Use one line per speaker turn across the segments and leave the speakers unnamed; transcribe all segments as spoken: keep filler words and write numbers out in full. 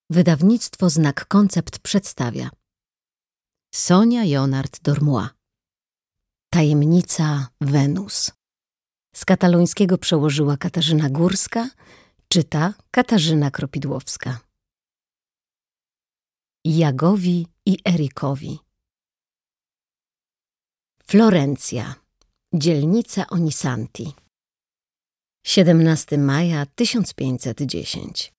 Wydawnictwo Znak Koncept przedstawia Sonia Jonard-Dormois. Tajemnica Wenus. Z katalońskiego przełożyła Katarzyna Górska, czyta Katarzyna Kropidłowska. Jagowi i Erikowi. Florencja, dzielnica Onisanti. siedemnastego maja tysiąc pięćset dziesiątego.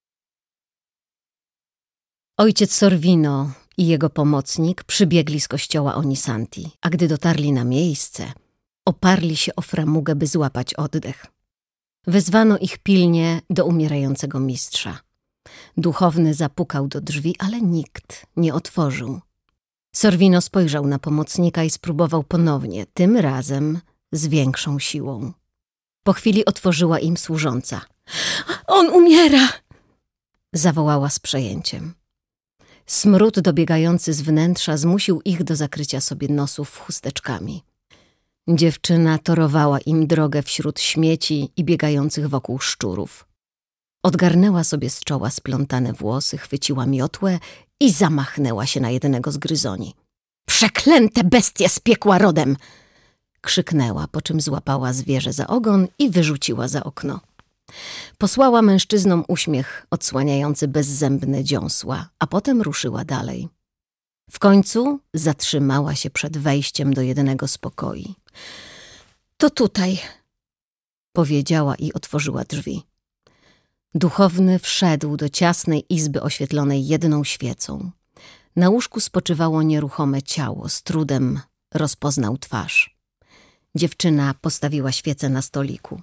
Ojciec Sorvino i jego pomocnik przybiegli z kościoła Onisanti, a gdy dotarli na miejsce, oparli się o framugę, by złapać oddech. Wezwano ich pilnie do umierającego mistrza. Duchowny zapukał do drzwi, ale nikt nie otworzył. Sorvino spojrzał na pomocnika i spróbował ponownie, tym razem z większą siłą. Po chwili otworzyła im służąca. — On umiera! — zawołała z przejęciem. Smród dobiegający z wnętrza zmusił ich do zakrycia sobie nosów chusteczkami. Dziewczyna torowała im drogę wśród śmieci i biegających wokół szczurów. Odgarnęła sobie z czoła splątane włosy, chwyciła miotłę i zamachnęła się na jednego z gryzoni. — Przeklęte bestie z piekła rodem! — krzyknęła, po czym złapała zwierzę za ogon i wyrzuciła za okno. Posłała mężczyznom uśmiech odsłaniający bezzębne dziąsła, a potem ruszyła dalej. W końcu zatrzymała się przed wejściem do jednego z pokoi. — To tutaj — powiedziała i otworzyła drzwi. Duchowny wszedł do ciasnej izby oświetlonej jedną świecą. Na łóżku spoczywało nieruchome ciało, z trudem rozpoznał twarz. Dziewczyna postawiła świecę na stoliku.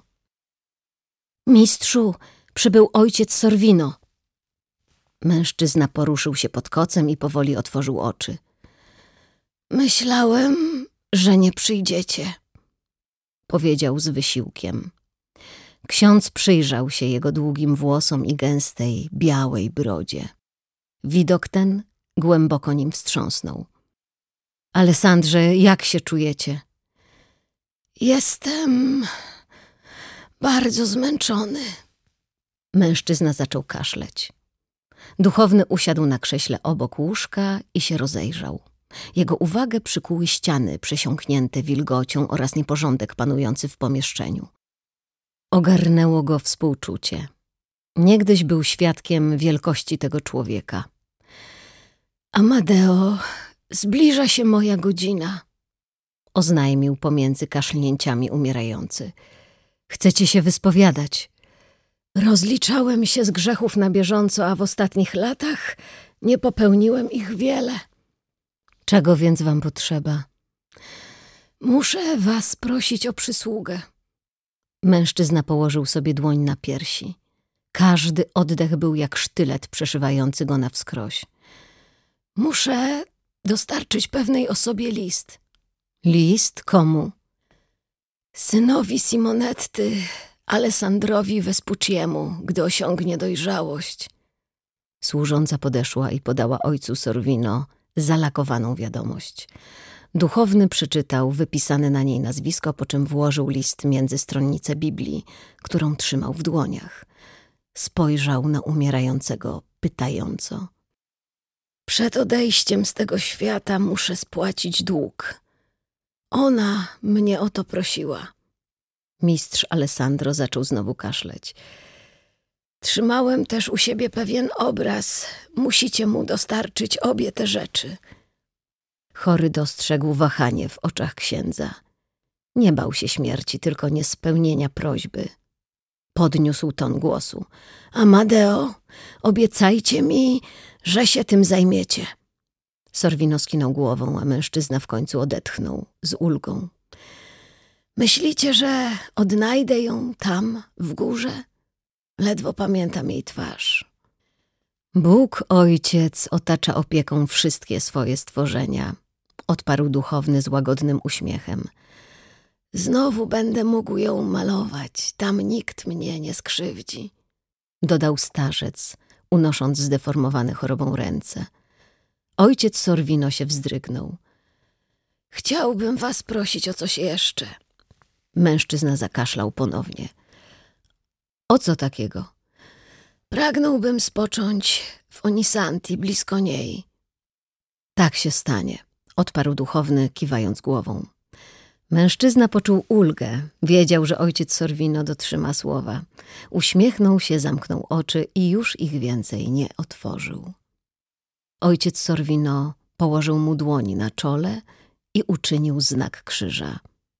— Mistrzu, przybył ojciec Sorvino. Mężczyzna poruszył się pod kocem i powoli otworzył oczy. — Myślałem, że nie przyjdziecie — powiedział z wysiłkiem. Ksiądz przyjrzał się jego długim włosom i gęstej, białej brodzie. Widok ten głęboko nim wstrząsnął. — Alessandrze, jak się czujecie? — Jestem bardzo zmęczony. Mężczyzna zaczął kaszleć. Duchowny usiadł na krześle obok łóżka i się rozejrzał. Jego uwagę przykuły ściany przesiąknięte wilgocią oraz nieporządek panujący w pomieszczeniu. Ogarnęło go współczucie. Niegdyś był świadkiem wielkości tego człowieka. — Amadeo, zbliża się moja godzina — oznajmił pomiędzy kaszlnięciami umierający. — Chcecie się wyspowiadać? Rozliczałem się z grzechów na bieżąco, a w ostatnich latach nie popełniłem ich wiele. Czego więc wam potrzeba? Muszę was prosić o przysługę. Mężczyzna położył sobie dłoń na piersi. Każdy oddech był jak sztylet przeszywający go na wskroś. Muszę dostarczyć pewnej osobie list. List? Komu? Synowi Simonetty, Alessandrowi Vespucciemu, gdy osiągnie dojrzałość. Służąca podeszła i podała ojcu Sorvino zalakowaną wiadomość. Duchowny przeczytał wypisane na niej nazwisko, po czym włożył list między stronnice Biblii, którą trzymał w dłoniach. Spojrzał na umierającego pytająco. Przed odejściem z tego świata muszę spłacić dług. Ona mnie o to prosiła. Mistrz Alessandro zaczął znowu kaszleć. Trzymałem też u siebie pewien obraz. Musicie mu dostarczyć obie te rzeczy. Chory dostrzegł wahanie w oczach księdza. Nie bał się śmierci, tylko niespełnienia prośby. Podniósł ton głosu. Amadeo, obiecajcie mi, że się tym zajmiecie. Sorvino skinął głową, a mężczyzna w końcu odetchnął z ulgą. Myślicie, że odnajdę ją tam, w górze? Ledwo pamiętam jej twarz. Bóg Ojciec otacza opieką wszystkie swoje stworzenia, odparł duchowny z łagodnym uśmiechem. Znowu będę mógł ją malować, tam nikt mnie nie skrzywdzi, dodał starzec, unosząc zdeformowane chorobą ręce. Ojciec Sorvino się wzdrygnął. Chciałbym was prosić o coś jeszcze. Mężczyzna zakaszlał ponownie. O co takiego? Pragnąłbym spocząć Onisanti blisko niej. Tak się stanie, odparł duchowny, kiwając głową. Mężczyzna poczuł ulgę, wiedział, że ojciec Sorvino dotrzyma słowa. Uśmiechnął się, zamknął oczy i już ich więcej nie otworzył. Ojciec Sorvino położył mu dłoni na czole i uczynił znak krzyża.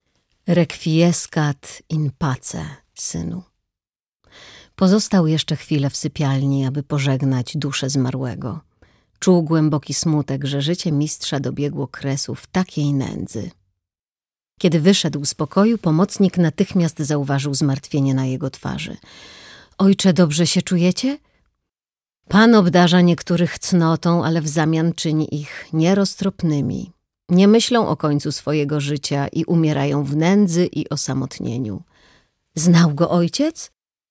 Requiescat in pace, synu. Pozostał jeszcze chwilę w sypialni, aby pożegnać duszę zmarłego. Czuł głęboki smutek, że życie mistrza dobiegło kresu w takiej nędzy. Kiedy wyszedł z pokoju, pomocnik natychmiast zauważył zmartwienie na jego twarzy. Ojcze, dobrze się czujecie? Pan obdarza niektórych cnotą, ale w zamian czyni ich nieroztropnymi. Nie myślą o końcu swojego życia i umierają w nędzy i osamotnieniu. Znał go ojciec?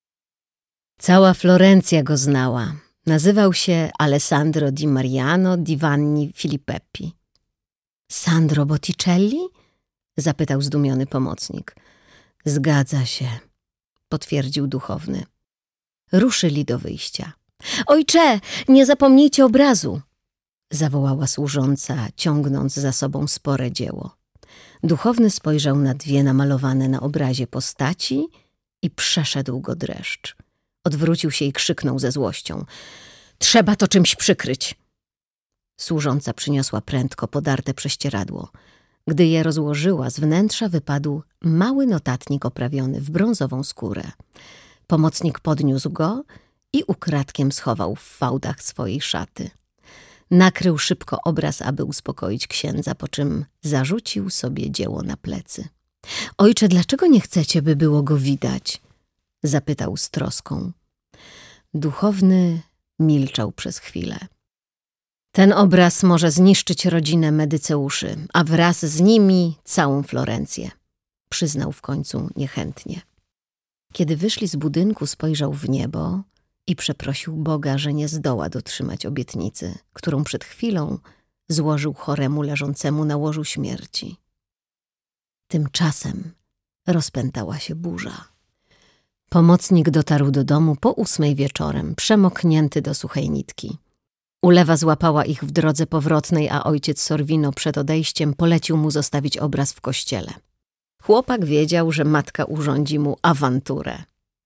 Cała Florencja go znała. Nazywał się Alessandro di Mariano di Vanni Filippeppi. Sandro Botticelli? Zapytał zdumiony pomocnik. Zgadza się, potwierdził duchowny. Ruszyli do wyjścia. Ojcze, nie zapomnijcie obrazu! Zawołała służąca, ciągnąc za sobą spore dzieło. Duchowny spojrzał na dwie namalowane na obrazie postaci i przeszedł go dreszcz. Odwrócił się i krzyknął ze złością. Trzeba to czymś przykryć! Służąca przyniosła prędko podarte prześcieradło. Gdy je rozłożyła, z wnętrza wypadł mały notatnik oprawiony w brązową skórę. Pomocnik podniósł go i ukradkiem schował w fałdach swojej szaty. Nakrył szybko obraz, aby uspokoić księdza, po czym zarzucił sobie dzieło na plecy. Ojcze, dlaczego nie chcecie, by było go widać? Zapytał z troską. Duchowny milczał przez chwilę. Ten obraz może zniszczyć rodzinę Medyceuszy, a wraz z nimi całą Florencję, przyznał w końcu niechętnie. Kiedy wyszli z budynku, spojrzał w niebo i przeprosił Boga, że nie zdoła dotrzymać obietnicy, którą przed chwilą złożył choremu leżącemu na łożu śmierci. Tymczasem rozpętała się burza. Pomocnik dotarł do domu po ósmej wieczorem, przemoknięty do suchej nitki. Ulewa złapała ich w drodze powrotnej, a ojciec Sorvino przed odejściem polecił mu zostawić obraz w kościele. Chłopak wiedział, że matka urządzi mu awanturę.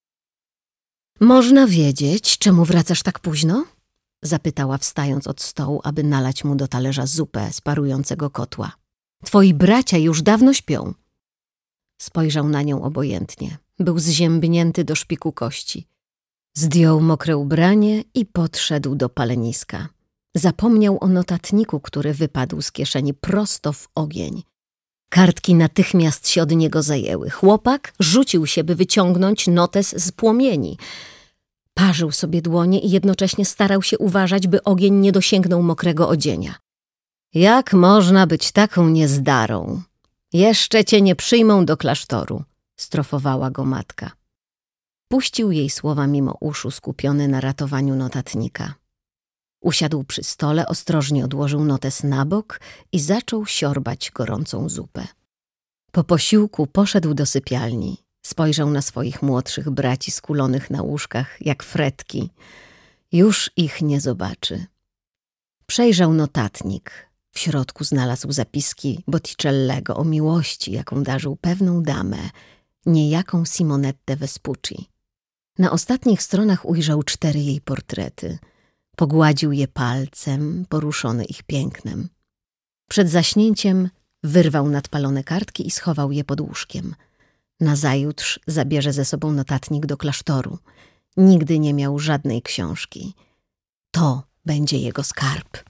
Można wiedzieć, czemu wracasz tak późno? Zapytała, wstając od stołu, aby nalać mu do talerza zupę z parującego kotła. Twoi bracia już dawno śpią. Spojrzał na nią obojętnie. Był zziębnięty do szpiku kości. Zdjął mokre ubranie i podszedł do paleniska. Zapomniał o notatniku, który wypadł z kieszeni prosto w ogień. Kartki natychmiast się od niego zajęły. Chłopak rzucił się, by wyciągnąć notes z płomieni. Parzył sobie dłonie i jednocześnie starał się uważać, by ogień nie dosięgnął mokrego odzienia. Jak można być taką niezdarą? Jeszcze cię nie przyjmą do klasztoru, strofowała go matka. Puścił jej słowa mimo uszu, skupiony na ratowaniu notatnika. Usiadł przy stole, ostrożnie odłożył notes na bok i zaczął siorbać gorącą zupę. Po posiłku poszedł do sypialni. Spojrzał na swoich młodszych braci skulonych na łóżkach jak fretki. Już ich nie zobaczy. Przejrzał notatnik. W środku znalazł zapiski Botticellego o miłości, jaką darzył pewną damę, niejaką Simonette Vespucci. Na ostatnich stronach ujrzał cztery jej portrety. Pogładził je palcem, poruszony ich pięknem. Przed zaśnięciem wyrwał nadpalone kartki i schował je pod łóżkiem. Nazajutrz zabierze ze sobą notatnik do klasztoru. Nigdy nie miał żadnej książki. To będzie jego skarb.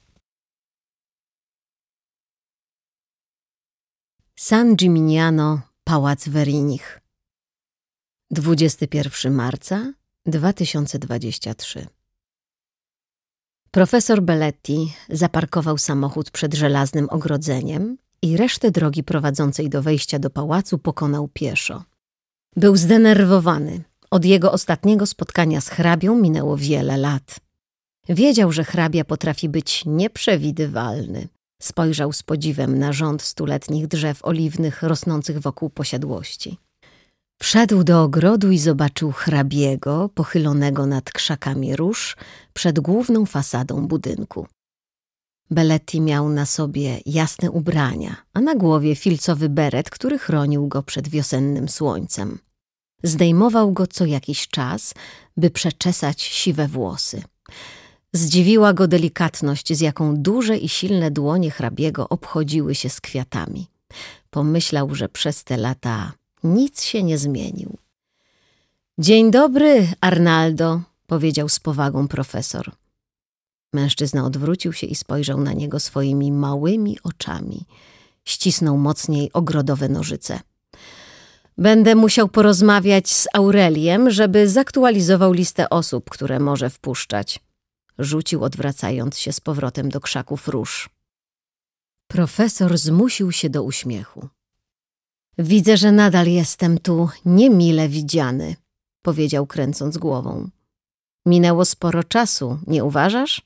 San Gimignano, Pałac Werinich. dwudziestego pierwszego marca dwa tysiące dwudziestego trzeciego. Profesor Belletti zaparkował samochód przed żelaznym ogrodzeniem i resztę drogi prowadzącej do wejścia do pałacu pokonał pieszo. Był zdenerwowany. Od jego ostatniego spotkania z hrabią minęło wiele lat. Wiedział, że hrabia potrafi być nieprzewidywalny. Spojrzał z podziwem na rząd stuletnich drzew oliwnych rosnących wokół posiadłości. Wszedł do ogrodu i zobaczył hrabiego pochylonego nad krzakami róż przed główną fasadą budynku. Belletti miał na sobie jasne ubrania, a na głowie filcowy beret, który chronił go przed wiosennym słońcem. Zdejmował go co jakiś czas, by przeczesać siwe włosy. Zdziwiła go delikatność, z jaką duże i silne dłonie hrabiego obchodziły się z kwiatami. Pomyślał, że przez te lata nic się nie zmienił. Dzień dobry, Arnaldo, powiedział z powagą profesor. Mężczyzna odwrócił się i spojrzał na niego swoimi małymi oczami. Ścisnął mocniej ogrodowe nożyce. Będę musiał porozmawiać z Aureliem, żeby zaktualizował listę osób, które może wpuszczać. Rzucił, odwracając się z powrotem do krzaków róż. Profesor zmusił się do uśmiechu. Widzę, że nadal jestem tu niemile widziany, powiedział, kręcąc głową. Minęło sporo czasu, nie uważasz?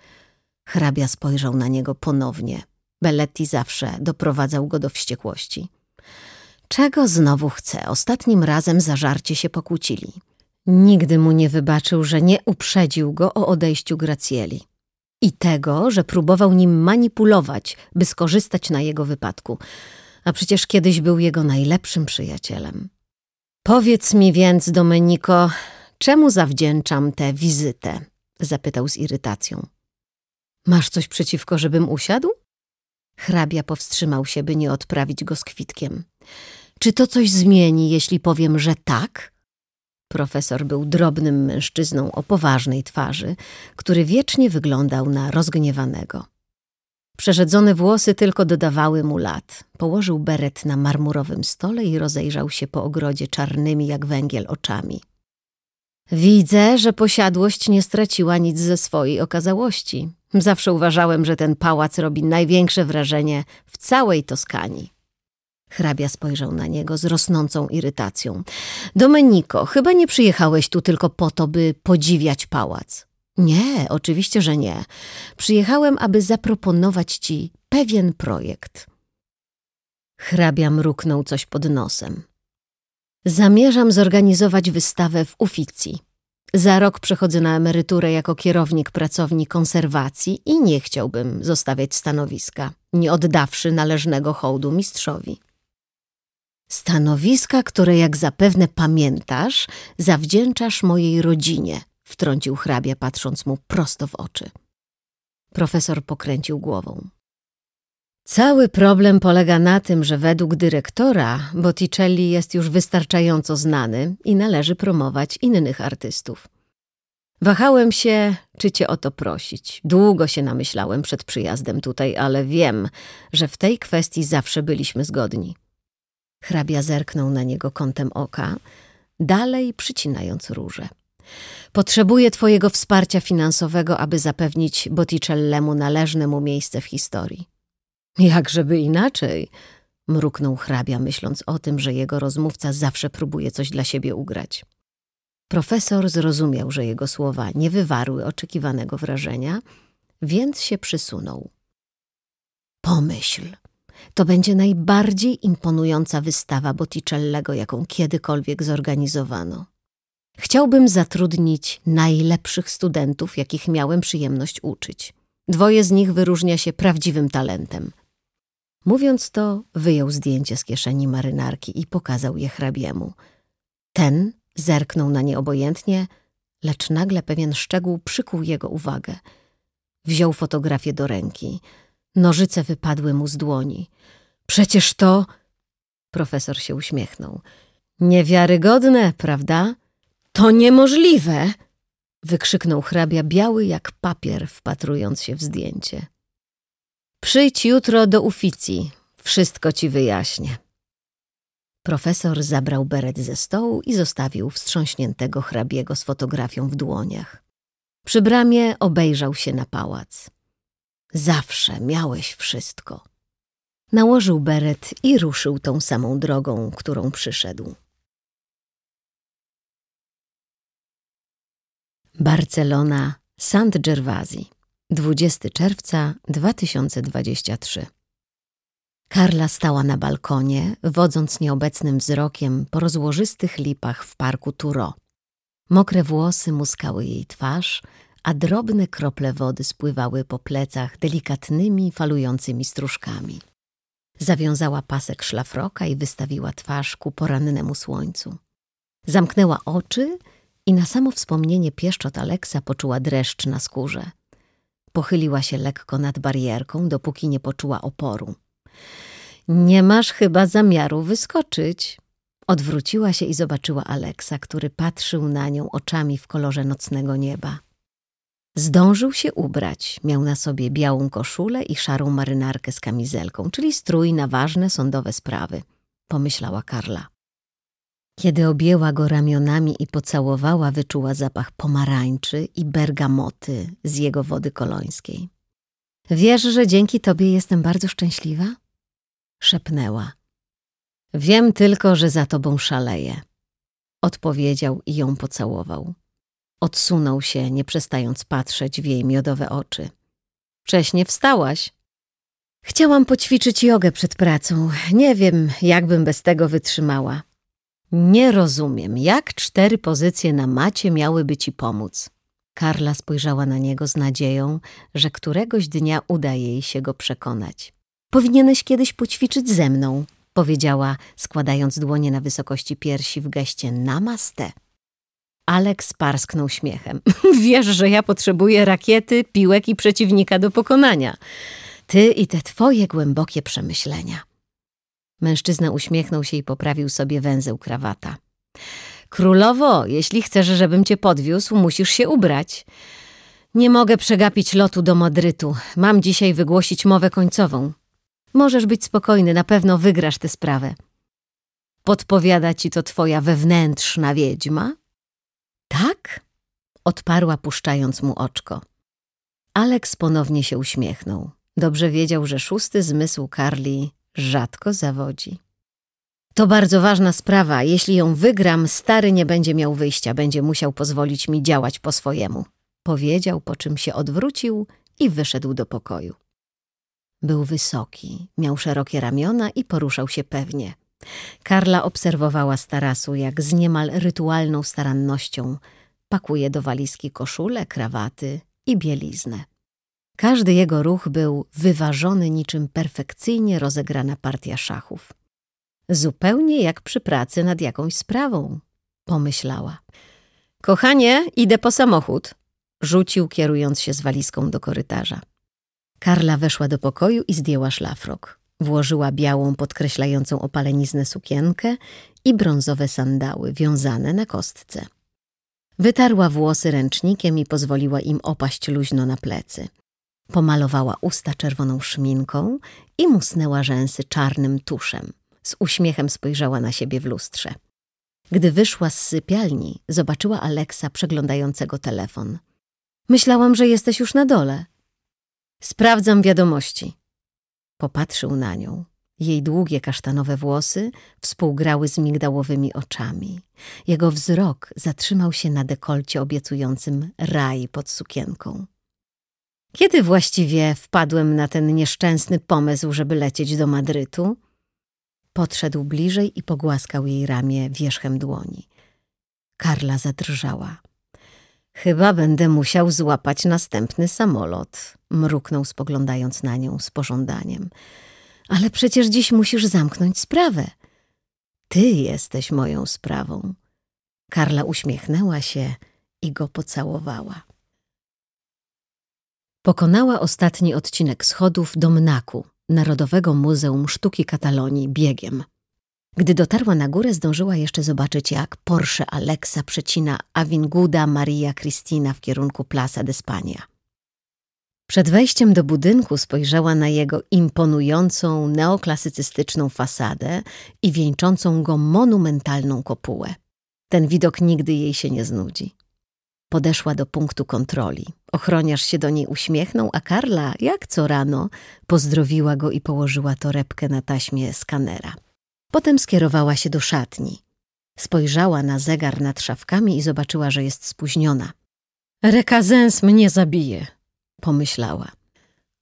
Hrabia spojrzał na niego ponownie. Belletti zawsze doprowadzał go do wściekłości. Czego znowu chce? Ostatnim razem za żarcie się pokłócili. Nigdy mu nie wybaczył, że nie uprzedził go o odejściu Gracieli. I tego, że próbował nim manipulować, by skorzystać na jego wypadku. A przecież kiedyś był jego najlepszym przyjacielem. Powiedz mi więc, Domenico, czemu zawdzięczam tę wizytę? Zapytał z irytacją. Masz coś przeciwko, żebym usiadł? Hrabia powstrzymał się, by nie odprawić go z kwitkiem. Czy to coś zmieni, jeśli powiem, że tak? Profesor był drobnym mężczyzną o poważnej twarzy, który wiecznie wyglądał na rozgniewanego. Przerzedzone włosy tylko dodawały mu lat. Położył beret na marmurowym stole i rozejrzał się po ogrodzie czarnymi jak węgiel oczami. Widzę, że posiadłość nie straciła nic ze swojej okazałości. Zawsze uważałem, że ten pałac robi największe wrażenie w całej Toskanii. Hrabia spojrzał na niego z rosnącą irytacją. Domenico, chyba nie przyjechałeś tu tylko po to, by podziwiać pałac. Nie, oczywiście, że nie. Przyjechałem, aby zaproponować ci pewien projekt. Hrabia mruknął coś pod nosem. Zamierzam zorganizować wystawę w Uffizi. Za rok przechodzę na emeryturę jako kierownik pracowni konserwacji i nie chciałbym zostawiać stanowiska, nie oddawszy należnego hołdu mistrzowi. Stanowiska, które, jak zapewne pamiętasz, zawdzięczasz mojej rodzinie, wtrącił hrabia, patrząc mu prosto w oczy. Profesor pokręcił głową. Cały problem polega na tym, że według dyrektora Botticelli jest już wystarczająco znany i należy promować innych artystów. Wahałem się, czy cię o to prosić. Długo się namyślałem przed przyjazdem tutaj, ale wiem, że w tej kwestii zawsze byliśmy zgodni. Hrabia zerknął na niego kątem oka, dalej przycinając róże. Potrzebuję twojego wsparcia finansowego, aby zapewnić Botticellemu należne mu miejsce w historii. Jakżeby inaczej, mruknął hrabia, myśląc o tym, że jego rozmówca zawsze próbuje coś dla siebie ugrać. Profesor zrozumiał, że jego słowa nie wywarły oczekiwanego wrażenia, więc się przysunął. Pomyśl, to będzie najbardziej imponująca wystawa Botticellego, jaką kiedykolwiek zorganizowano. Chciałbym zatrudnić najlepszych studentów, jakich miałem przyjemność uczyć. Dwoje z nich wyróżnia się prawdziwym talentem. Mówiąc to, wyjął zdjęcie z kieszeni marynarki i pokazał je hrabiemu. Ten zerknął na nie obojętnie, lecz nagle pewien szczegół przykuł jego uwagę. Wziął fotografię do ręki. Nożyce wypadły mu z dłoni. Przecież to... Profesor się uśmiechnął. Niewiarygodne, prawda? To niemożliwe! Wykrzyknął hrabia, biały jak papier, wpatrując się w zdjęcie. Przyjdź jutro do Uffizi, wszystko ci wyjaśnię. Profesor zabrał beret ze stołu i zostawił wstrząśniętego hrabiego z fotografią w dłoniach. Przy bramie obejrzał się na pałac. Zawsze miałeś wszystko. Nałożył beret i ruszył tą samą drogą, którą przyszedł. Barcelona, Sant Gervasi, dwudziestego czerwca dwa tysiące dwudziestego trzeciego. Karla stała na balkonie, wodząc nieobecnym wzrokiem po rozłożystych lipach w parku Turo. Mokre włosy muskały jej twarz, a drobne krople wody spływały po plecach delikatnymi, falującymi stróżkami. Zawiązała pasek szlafroka i wystawiła twarz ku porannemu słońcu. Zamknęła oczy i na samo wspomnienie pieszczot Aleksa poczuła dreszcz na skórze. Pochyliła się lekko nad barierką, dopóki nie poczuła oporu. Nie masz chyba zamiaru wyskoczyć. Odwróciła się i zobaczyła Aleksa, który patrzył na nią oczami w kolorze nocnego nieba. Zdążył się ubrać. Miał na sobie białą koszulę i szarą marynarkę z kamizelką, czyli strój na ważne sądowe sprawy, pomyślała Karla. Kiedy objęła go ramionami i pocałowała, wyczuła zapach pomarańczy i bergamoty z jego wody kolońskiej. Wiesz, że dzięki tobie jestem bardzo szczęśliwa? Szepnęła. Wiem tylko, że za tobą szaleję. Odpowiedział i ją pocałował. Odsunął się, nie przestając patrzeć w jej miodowe oczy. Wcześnie wstałaś. Chciałam poćwiczyć jogę przed pracą. Nie wiem, jakbym bez tego wytrzymała. Nie rozumiem, jak cztery pozycje na macie miałyby ci pomóc. Karla spojrzała na niego z nadzieją, że któregoś dnia uda jej się go przekonać. Powinieneś kiedyś poćwiczyć ze mną, powiedziała, składając dłonie na wysokości piersi w geście namaste. Aleks parsknął śmiechem. Wiesz, że ja potrzebuję rakiety, piłek i przeciwnika do pokonania. Ty i te twoje głębokie przemyślenia. Mężczyzna uśmiechnął się i poprawił sobie węzeł krawata. Królowo, jeśli chcesz, żebym cię podwiózł, musisz się ubrać. Nie mogę przegapić lotu do Madrytu. Mam dzisiaj wygłosić mowę końcową. Możesz być spokojny, na pewno wygrasz tę sprawę. Podpowiada ci to twoja wewnętrzna wiedźma? Tak? Odparła, puszczając mu oczko. Aleks ponownie się uśmiechnął. Dobrze wiedział, że szósty zmysł Karli rzadko zawodzi. To bardzo ważna sprawa. Jeśli ją wygram, stary nie będzie miał wyjścia. Będzie musiał pozwolić mi działać po swojemu. Powiedział, po czym się odwrócił i wyszedł do pokoju. Był wysoki, miał szerokie ramiona i poruszał się pewnie. Karla obserwowała z tarasu, jak z niemal rytualną starannością pakuje do walizki koszulę, krawaty i bieliznę. Każdy jego ruch był wyważony niczym perfekcyjnie rozegrana partia szachów. Zupełnie jak przy pracy nad jakąś sprawą, pomyślała. Kochanie, idę po samochód, rzucił, kierując się z walizką do korytarza. Karla weszła do pokoju i zdjęła szlafrok. Włożyła białą, podkreślającą opaleniznę sukienkę i brązowe sandały wiązane na kostce. Wytarła włosy ręcznikiem i pozwoliła im opaść luźno na plecy. Pomalowała usta czerwoną szminką i musnęła rzęsy czarnym tuszem. Z uśmiechem spojrzała na siebie w lustrze. Gdy wyszła z sypialni, zobaczyła Aleksa przeglądającego telefon. Myślałam, że jesteś już na dole. Sprawdzam wiadomości. Popatrzył na nią. Jej długie kasztanowe włosy współgrały z migdałowymi oczami. Jego wzrok zatrzymał się na dekolcie obiecującym raj pod sukienką. Kiedy właściwie wpadłem na ten nieszczęsny pomysł, żeby lecieć do Madrytu? Podszedł bliżej i pogłaskał jej ramię wierzchem dłoni. Karla zadrżała. Chyba będę musiał złapać następny samolot, mruknął, spoglądając na nią z pożądaniem. Ale przecież dziś musisz zamknąć sprawę. Ty jesteś moją sprawą. Karla uśmiechnęła się i go pocałowała. Pokonała ostatni odcinek schodów do Mnaku, Narodowego Muzeum Sztuki Katalonii, biegiem. Gdy dotarła na górę, zdążyła jeszcze zobaczyć, jak Porsche Aleksa przecina Avinguda Maria Cristina w kierunku Plaza d'Espanya. Przed wejściem do budynku spojrzała na jego imponującą, neoklasycystyczną fasadę i wieńczącą go monumentalną kopułę. Ten widok nigdy jej się nie znudzi. Podeszła do punktu kontroli. Ochroniarz się do niej uśmiechnął, a Karla, jak co rano, pozdrowiła go i położyła torebkę na taśmie skanera. Potem skierowała się do szatni. Spojrzała na zegar nad szafkami i zobaczyła, że jest spóźniona. Rekazens mnie zabije, pomyślała.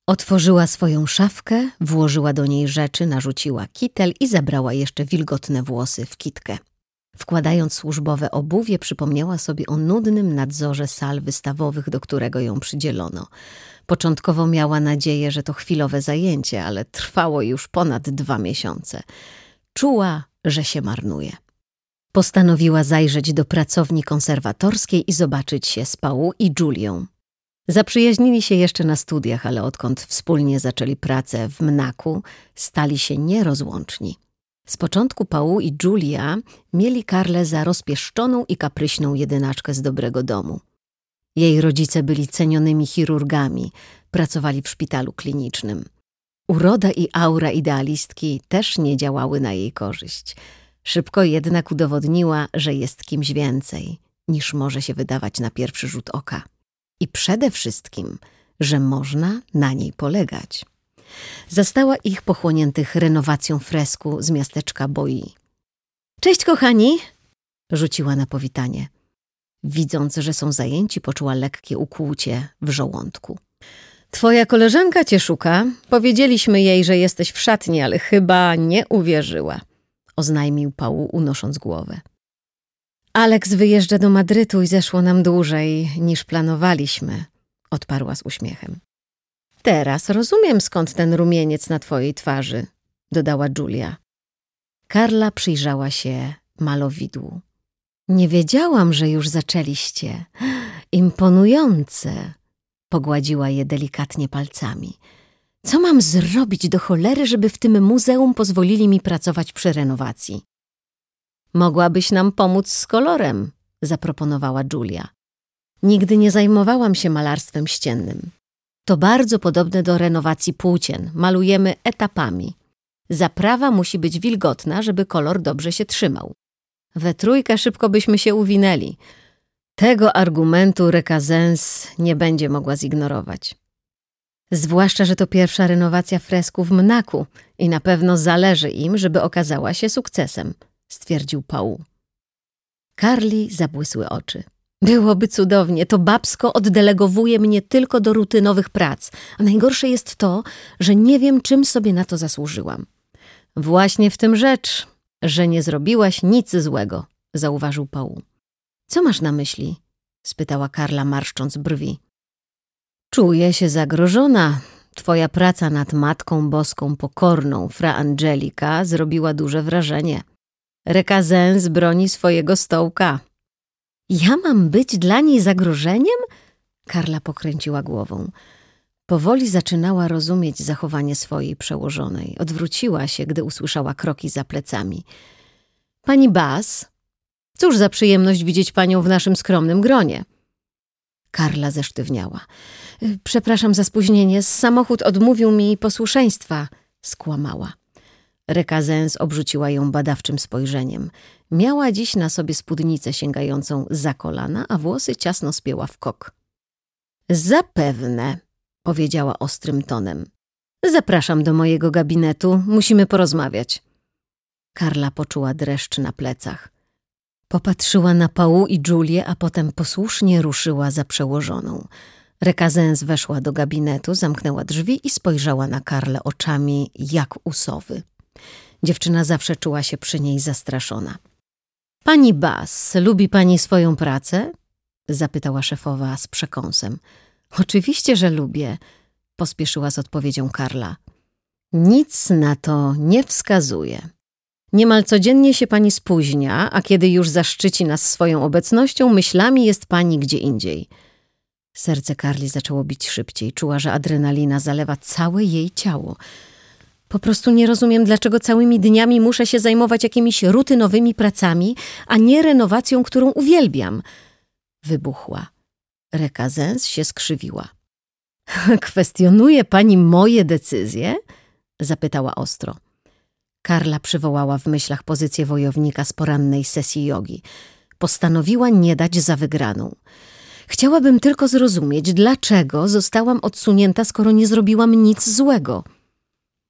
Otworzyła swoją szafkę, włożyła do niej rzeczy, narzuciła kitel i zabrała jeszcze wilgotne włosy w kitkę. Wkładając służbowe obuwie, przypomniała sobie o nudnym nadzorze sal wystawowych, do którego ją przydzielono. Początkowo miała nadzieję, że to chwilowe zajęcie, ale trwało już ponad dwa miesiące. Czuła, że się marnuje. Postanowiła zajrzeć do pracowni konserwatorskiej i zobaczyć się z Paul i Julią. Zaprzyjaźnili się jeszcze na studiach, ale odkąd wspólnie zaczęli pracę w Mnaku, stali się nierozłączni. Z początku Paul i Julia mieli Karlę za rozpieszczoną i kapryśną jedynaczkę z dobrego domu. Jej rodzice byli cenionymi chirurgami, pracowali w szpitalu klinicznym. Uroda i aura idealistki też nie działały na jej korzyść. Szybko jednak udowodniła, że jest kimś więcej, niż może się wydawać na pierwszy rzut oka. I przede wszystkim, że można na niej polegać. Zastała ich pochłoniętych renowacją fresku z miasteczka Boi. „Cześć, kochani!” rzuciła na powitanie. Widząc, że są zajęci, poczuła lekkie ukłucie w żołądku. „Twoja koleżanka cię szuka. Powiedzieliśmy jej, że jesteś w szatni, ale chyba nie uwierzyła”, oznajmił Paul, unosząc głowę. „Alex wyjeżdża do Madrytu i zeszło nam dłużej niż planowaliśmy”, odparła z uśmiechem. „Teraz rozumiem, skąd ten rumieniec na twojej twarzy”, dodała Julia. Karla przyjrzała się malowidłu. „Nie wiedziałam, że już zaczęliście. Imponujące”, pogładziła je delikatnie palcami. „Co mam zrobić do cholery, żeby w tym muzeum pozwolili mi pracować przy renowacji?” „Mogłabyś nam pomóc z kolorem”, zaproponowała Julia. „Nigdy nie zajmowałam się malarstwem ściennym. To bardzo podobne do renowacji płócien. Malujemy etapami. Zaprawa musi być wilgotna, żeby kolor dobrze się trzymał. We trójkę szybko byśmy się uwinęli”. Tego argumentu Recasens nie będzie mogła zignorować. „Zwłaszcza, że to pierwsza renowacja fresku w Mnaku i na pewno zależy im, żeby okazała się sukcesem”, stwierdził Paul. Karli zabłysły oczy. „Byłoby cudownie, to babsko oddelegowuje mnie tylko do rutynowych prac, a najgorsze jest to, że nie wiem, czym sobie na to zasłużyłam”. „Właśnie w tym rzecz, że nie zrobiłaś nic złego”, zauważył Paul. „Co masz na myśli?” spytała Karla, marszcząc brwi. „Czuję się zagrożona. Twoja praca nad Matką Boską Pokorną, Fra Angelica, zrobiła duże wrażenie. Recasens broni swojego stołka”. „Ja mam być dla niej zagrożeniem?” Karla pokręciła głową. Powoli zaczynała rozumieć zachowanie swojej przełożonej. Odwróciła się, gdy usłyszała kroki za plecami. „Pani Bas, cóż za przyjemność widzieć panią w naszym skromnym gronie”. Karla zesztywniała. „Przepraszam za spóźnienie, samochód odmówił mi posłuszeństwa”, skłamała. Recasens obrzuciła ją badawczym spojrzeniem. Miała dziś na sobie spódnicę sięgającą za kolana, a włosy ciasno spięła w kok. „Zapewne”, powiedziała ostrym tonem. „Zapraszam do mojego gabinetu, musimy porozmawiać”. Karla poczuła dreszcz na plecach. Popatrzyła na Paul i Julię, a potem posłusznie ruszyła za przełożoną. Recasens weszła do gabinetu, zamknęła drzwi i spojrzała na Karlę oczami jak u sowy. Dziewczyna zawsze czuła się przy niej zastraszona. „Pani Bas, lubi pani swoją pracę?” zapytała szefowa z przekąsem. „Oczywiście, że lubię”, pospieszyła z odpowiedzią Karla. „Nic na to nie wskazuje. Niemal codziennie się pani spóźnia, a kiedy już zaszczyci nas swoją obecnością, myślami jest pani gdzie indziej”. Serce Karli zaczęło bić szybciej. Czuła, że adrenalina zalewa całe jej ciało. „Po prostu nie rozumiem, dlaczego całymi dniami muszę się zajmować jakimiś rutynowymi pracami, a nie renowacją, którą uwielbiam”, wybuchła. Recasens się skrzywiła. „Kwestionuje pani moje decyzje?” zapytała ostro. Karla przywołała w myślach pozycję wojownika z porannej sesji jogi. Postanowiła nie dać za wygraną. „Chciałabym tylko zrozumieć, dlaczego zostałam odsunięta, skoro nie zrobiłam nic złego”.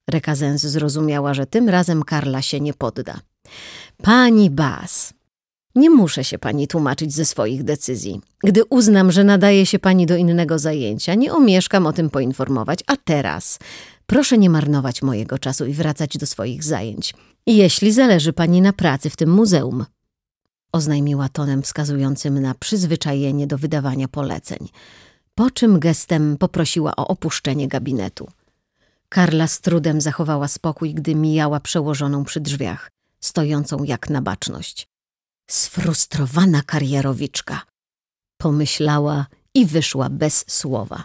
Recasens zrozumiała, że tym razem Karla się nie podda. „Pani Bas, Nie muszę się pani tłumaczyć ze swoich decyzji. Gdy uznam, że nadaje się pani do innego zajęcia, nie omieszkam o tym poinformować, a teraz proszę nie marnować mojego czasu i wracać do swoich zajęć. Jeśli zależy pani na pracy w tym muzeum, oznajmiła tonem wskazującym na przyzwyczajenie do wydawania poleceń, po czym gestem poprosiła o opuszczenie gabinetu. Karla z trudem zachowała spokój, gdy mijała przełożoną przy drzwiach, stojącą jak na baczność. Sfrustrowana karierowiczka, pomyślała i wyszła bez słowa.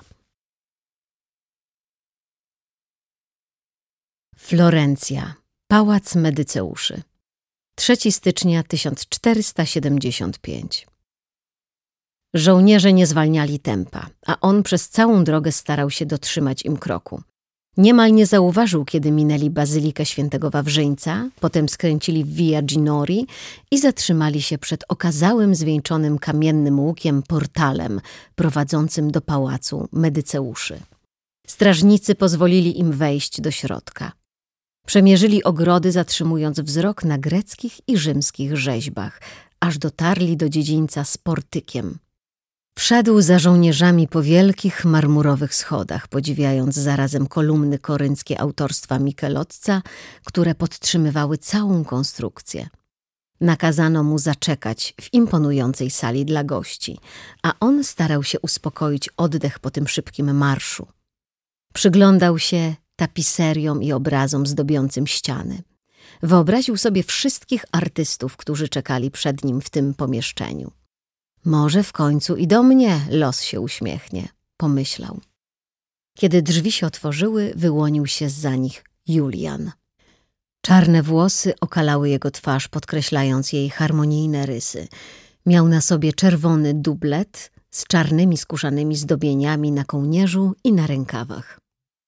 Florencja, Pałac Medyceuszy. trzeciego stycznia tysiąc czterysta siedemdziesiąt piąty. Żołnierze nie zwalniali tempa, a on przez całą drogę starał się dotrzymać im kroku. Niemal nie zauważył, kiedy minęli Bazylikę Świętego Wawrzyńca, potem skręcili w Via Ginori i zatrzymali się przed okazałym, zwieńczonym kamiennym łukiem portalem prowadzącym do Pałacu Medyceuszy. Strażnicy pozwolili im wejść do środka. Przemierzyli ogrody, zatrzymując wzrok na greckich i rzymskich rzeźbach, aż dotarli do dziedzińca z portykiem. Wszedł za żołnierzami po wielkich marmurowych schodach, podziwiając zarazem kolumny korynckie autorstwa Michelozza, które podtrzymywały całą konstrukcję. Nakazano mu zaczekać w imponującej sali dla gości, a on starał się uspokoić oddech po tym szybkim marszu. Przyglądał się tapiseriom i obrazom zdobiącym ściany. Wyobraził sobie wszystkich artystów, którzy czekali przed nim w tym pomieszczeniu. Może w końcu i do mnie los się uśmiechnie, pomyślał. Kiedy drzwi się otworzyły, wyłonił się zza nich Julian. Czarne włosy okalały jego twarz, podkreślając jej harmonijne rysy. Miał na sobie czerwony dublet z czarnymi skórzanymi zdobieniami na kołnierzu i na rękawach.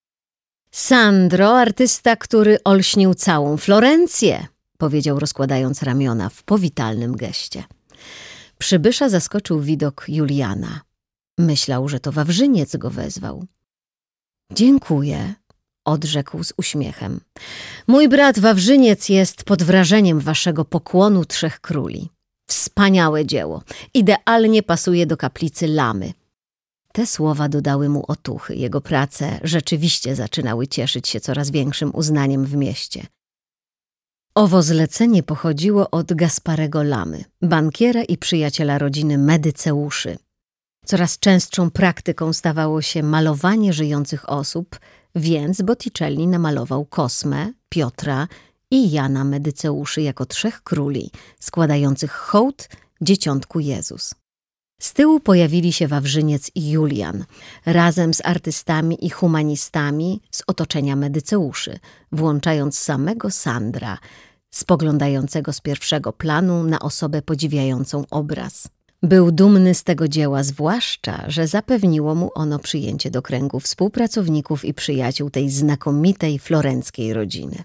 Sandro, artysta, który olśnił całą Florencję, powiedział, rozkładając ramiona w powitalnym geście. Przybysza zaskoczył widok Juliana. Myślał, że to Wawrzyniec go wezwał. Dziękuję, odrzekł z uśmiechem. Mój brat Wawrzyniec jest pod wrażeniem waszego pokłonu Trzech Króli. Wspaniałe dzieło. Idealnie pasuje do kaplicy Lamy. Te słowa dodały mu otuchy. Jego prace rzeczywiście zaczynały cieszyć się coraz większym uznaniem w mieście. Owo zlecenie pochodziło od Gasparego Lamy, bankiera i przyjaciela rodziny Medyceuszy. Coraz częstszą praktyką stawało się malowanie żyjących osób, więc Botticelli namalował Kosmę, Piotra i Jana Medyceuszy jako trzech króli, składających hołd dzieciątku Jezus. Z tyłu pojawili się Wawrzyniec i Julian, razem z artystami i humanistami z otoczenia Medyceuszy, włączając samego Sandra, spoglądającego z pierwszego planu na osobę podziwiającą obraz. Był dumny z tego dzieła, zwłaszcza, że zapewniło mu ono przyjęcie do kręgu współpracowników i przyjaciół tej znakomitej florenckiej rodziny.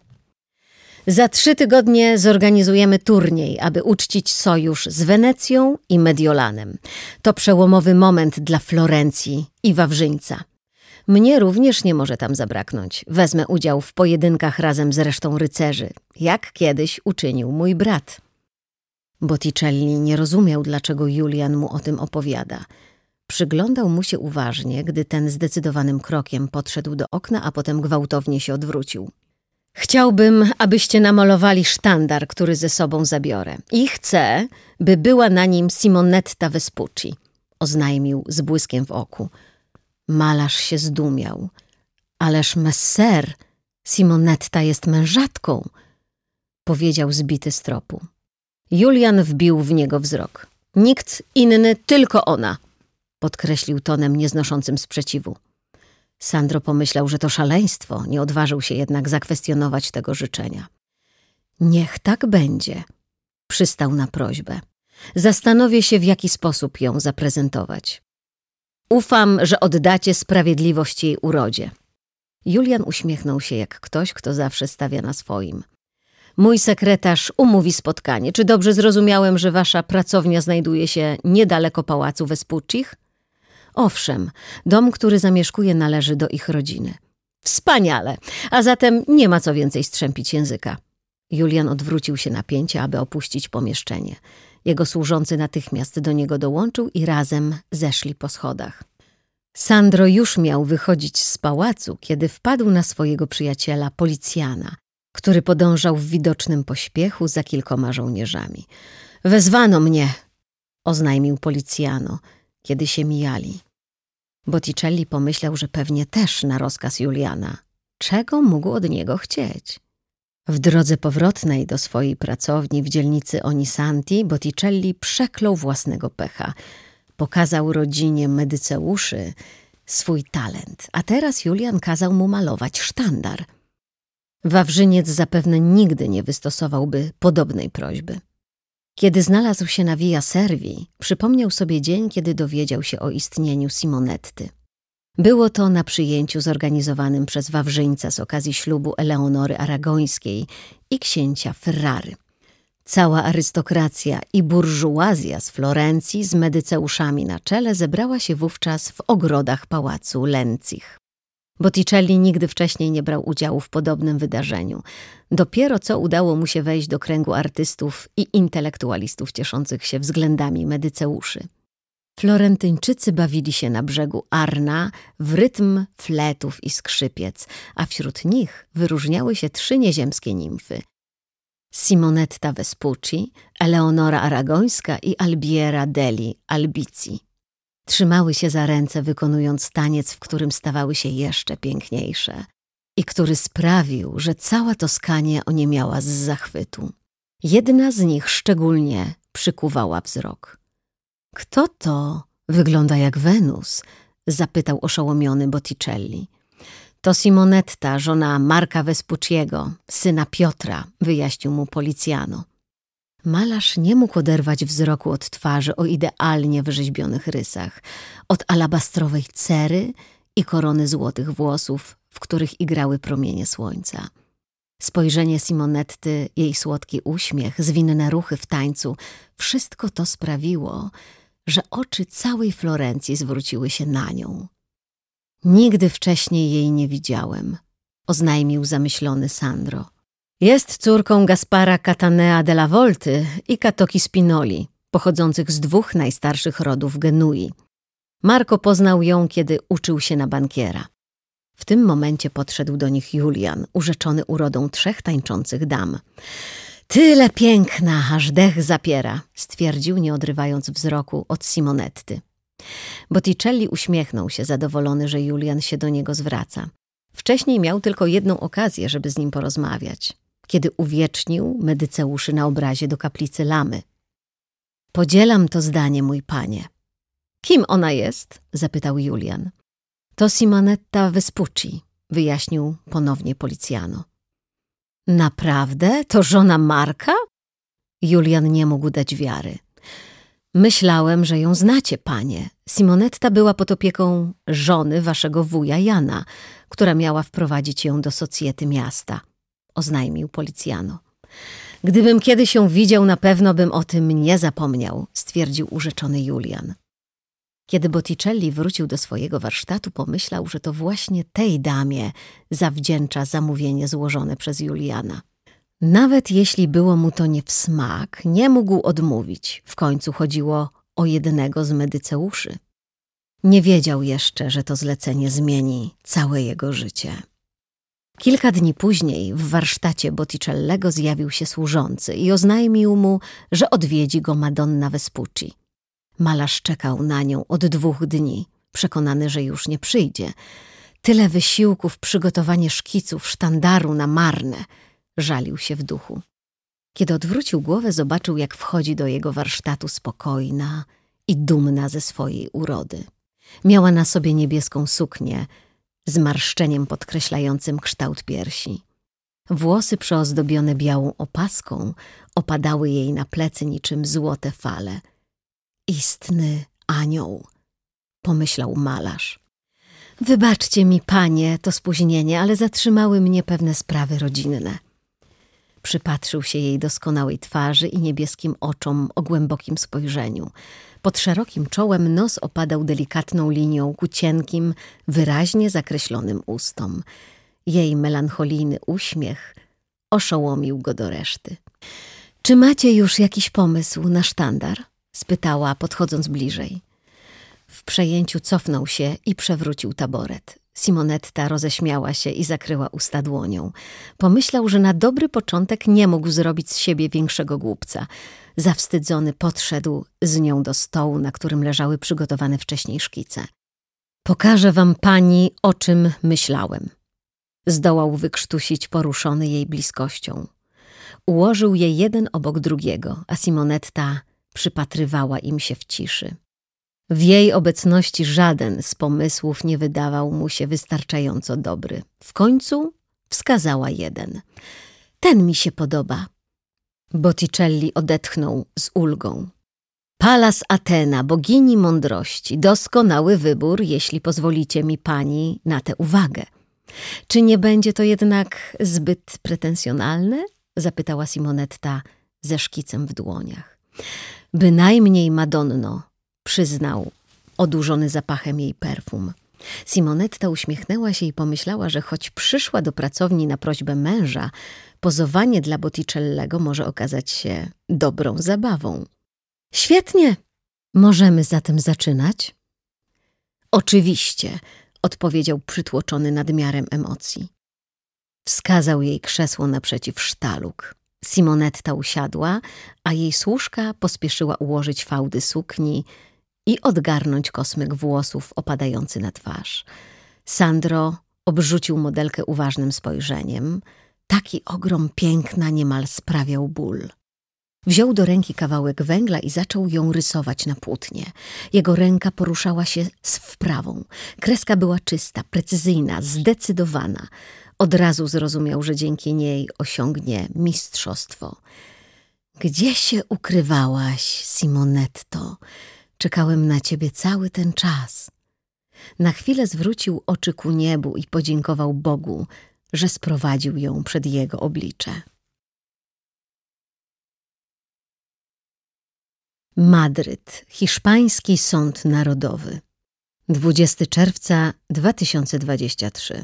Za trzy tygodnie zorganizujemy turniej, aby uczcić sojusz z Wenecją i Mediolanem. To przełomowy moment dla Florencji i Wawrzyńca. Mnie również nie może tam zabraknąć. Wezmę udział w pojedynkach razem z resztą rycerzy, jak kiedyś uczynił mój brat. Botticelli nie rozumiał, dlaczego Julian mu o tym opowiada. Przyglądał mu się uważnie, gdy ten zdecydowanym krokiem podszedł do okna, a potem gwałtownie się odwrócił. Chciałbym, abyście namalowali sztandar, który ze sobą zabiorę. I chcę, by była na nim Simonetta Vespucci, oznajmił z błyskiem w oku. Malarz się zdumiał. Ależ messer, Simonetta jest mężatką, powiedział zbity z tropu. Julian wbił w niego wzrok. Nikt inny, tylko ona, podkreślił tonem nieznoszącym sprzeciwu. Sandro pomyślał, że to szaleństwo, nie odważył się jednak zakwestionować tego życzenia. Niech tak będzie, przystał na prośbę. Zastanowię się, w jaki sposób ją zaprezentować. Ufam, że oddacie sprawiedliwość jej urodzie. Julian uśmiechnął się jak ktoś, kto zawsze stawia na swoim. Mój sekretarz umówi spotkanie. Czy dobrze zrozumiałem, że wasza pracownia znajduje się niedaleko pałacu Vespuccich? Owszem, dom, który zamieszkuje, należy do ich rodziny. Wspaniale, a zatem nie ma co więcej strzępić języka. Julian odwrócił się na pięcie, aby opuścić pomieszczenie. Jego służący natychmiast do niego dołączył i razem zeszli po schodach. Sandro już miał wychodzić z pałacu, kiedy wpadł na swojego przyjaciela, policjana, który podążał w widocznym pośpiechu za kilkoma żołnierzami. „Wezwano mnie”, oznajmił policjano, kiedy się mijali. Botticelli pomyślał, że pewnie też na rozkaz Juliana. Czego mógł od niego chcieć? W drodze powrotnej do swojej pracowni w dzielnicy Ognissanti Botticelli przeklął własnego pecha. Pokazał rodzinie Medyceuszy swój talent, a teraz Julian kazał mu malować sztandar. Wawrzyniec zapewne nigdy nie wystosowałby podobnej prośby. Kiedy znalazł się na Via Servi, przypomniał sobie dzień, kiedy dowiedział się o istnieniu Simonetty. Było to na przyjęciu zorganizowanym przez Wawrzyńca z okazji ślubu Eleonory Aragońskiej i księcia Ferrary. Cała arystokracja i burżuazja z Florencji z Medyceuszami na czele zebrała się wówczas w ogrodach pałacu Lencich. Botticelli nigdy wcześniej nie brał udziału w podobnym wydarzeniu. Dopiero co udało mu się wejść do kręgu artystów i intelektualistów cieszących się względami Medyceuszy. Florentyńczycy bawili się na brzegu Arna w rytm fletów i skrzypiec, a wśród nich wyróżniały się trzy nieziemskie nimfy: Simonetta Vespucci, Eleonora Aragońska i Albiera degli Albizzi. Trzymały się za ręce, wykonując taniec, w którym stawały się jeszcze piękniejsze i który sprawił, że cała Toskania oniemiała z zachwytu. Jedna z nich szczególnie przykuwała wzrok. „Kto to? Wygląda jak Wenus”, zapytał oszołomiony Botticelli. „To Simonetta, żona Marka Vespucciego, syna Piotra”, wyjaśnił mu policjano. Malarz nie mógł oderwać wzroku od twarzy o idealnie wyrzeźbionych rysach, od alabastrowej cery i korony złotych włosów, w których igrały promienie słońca. Spojrzenie Simonetty, jej słodki uśmiech, zwinne ruchy w tańcu, wszystko to sprawiło, że oczy całej Florencji zwróciły się na nią. „Nigdy wcześniej jej nie widziałem”, oznajmił zamyślony Sandro. „Jest córką Gaspara Catanea della Volty i Katoki Spinoli, pochodzących z dwóch najstarszych rodów Genui. Marco poznał ją, kiedy uczył się na bankiera”. W tym momencie podszedł do nich Julian, urzeczony urodą trzech tańczących dam. „Tyle piękna, aż dech zapiera”, stwierdził, nie odrywając wzroku od Simonetty. Botticelli uśmiechnął się, zadowolony, że Julian się do niego zwraca. Wcześniej miał tylko jedną okazję, żeby z nim porozmawiać, kiedy uwiecznił Medyceuszy na obrazie do kaplicy Lamy. „Podzielam to zdanie, mój panie”. „Kim ona jest?” zapytał Julian. „To Simonetta Vespucci”, wyjaśnił ponownie policjano. „Naprawdę? To żona Marka?” Julian nie mógł dać wiary. „Myślałem, że ją znacie, panie. Simonetta była pod opieką żony waszego wuja Jana, która miała wprowadzić ją do socjety miasta”, oznajmił policjano. „Gdybym kiedyś ją widział, na pewno bym o tym nie zapomniał”, stwierdził urzeczony Julian. Kiedy Botticelli wrócił do swojego warsztatu, pomyślał, że to właśnie tej damie zawdzięcza zamówienie złożone przez Juliana. Nawet jeśli było mu to nie w smak, nie mógł odmówić. W końcu chodziło o jednego z Medyceuszy. Nie wiedział jeszcze, że to zlecenie zmieni całe jego życie. Kilka dni później w warsztacie Botticellego zjawił się służący i oznajmił mu, że odwiedzi go Madonna Vespucci. Malarz czekał na nią od dwóch dni, przekonany, że już nie przyjdzie. Tyle wysiłków, przygotowanie szkiców, sztandaru na marne. Żalił się w duchu. Kiedy odwrócił głowę, zobaczył, jak wchodzi do jego warsztatu spokojna i dumna ze swojej urody. Miała na sobie niebieską suknię z marszczeniem podkreślającym kształt piersi. Włosy przeozdobione białą opaską opadały jej na plecy niczym złote fale. „Istny anioł”, pomyślał malarz. „Wybaczcie mi, panie, to spóźnienie, ale zatrzymały mnie pewne sprawy rodzinne”. Przypatrzył się jej doskonałej twarzy i niebieskim oczom o głębokim spojrzeniu. Pod szerokim czołem nos opadał delikatną linią ku cienkim, wyraźnie zakreślonym ustom. Jej melancholijny uśmiech oszołomił go do reszty. Czy macie już jakiś pomysł na sztandar? Spytała, podchodząc bliżej. W przejęciu cofnął się i przewrócił taboret. Simonetta roześmiała się i zakryła usta dłonią. Pomyślał, że na dobry początek nie mógł zrobić z siebie większego głupca. Zawstydzony podszedł z nią do stołu, na którym leżały przygotowane wcześniej szkice. Pokażę wam, pani, o czym myślałem. Zdołał wykrztusić poruszony jej bliskością. Ułożył je jeden obok drugiego, a Simonetta przypatrywała im się w ciszy. W jej obecności żaden z pomysłów nie wydawał mu się wystarczająco dobry. W końcu wskazała jeden. Ten mi się podoba. Botticelli odetchnął z ulgą. Pallas Athena, bogini mądrości, doskonały wybór, jeśli pozwolicie mi pani na tę uwagę. Czy nie będzie to jednak zbyt pretensjonalne? Zapytała Simonetta ze szkicem w dłoniach. Bynajmniej, Madonno, przyznał, odurzony zapachem jej perfum. Simonetta uśmiechnęła się i pomyślała, że choć przyszła do pracowni na prośbę męża, pozowanie dla Botticellego może okazać się dobrą zabawą. Świetnie! Możemy zatem zaczynać? Oczywiście, odpowiedział przytłoczony nadmiarem emocji. Wskazał jej krzesło naprzeciw sztalug. Simonetta usiadła, a jej służka pospieszyła ułożyć fałdy sukni i odgarnąć kosmyk włosów opadający na twarz. Sandro obrzucił modelkę uważnym spojrzeniem. Taki ogrom piękna niemal sprawiał ból. Wziął do ręki kawałek węgla i zaczął ją rysować na płótnie. Jego ręka poruszała się z wprawą. Kreska była czysta, precyzyjna, zdecydowana. Od razu zrozumiał, że dzięki niej osiągnie mistrzostwo. Gdzie się ukrywałaś, Simonetto? Czekałem na ciebie cały ten czas. Na chwilę zwrócił oczy ku niebu i podziękował Bogu, że sprowadził ją przed jego oblicze. Madryt, hiszpański sąd narodowy. dwudziestego czerwca dwa tysiące dwudziestego trzeciego.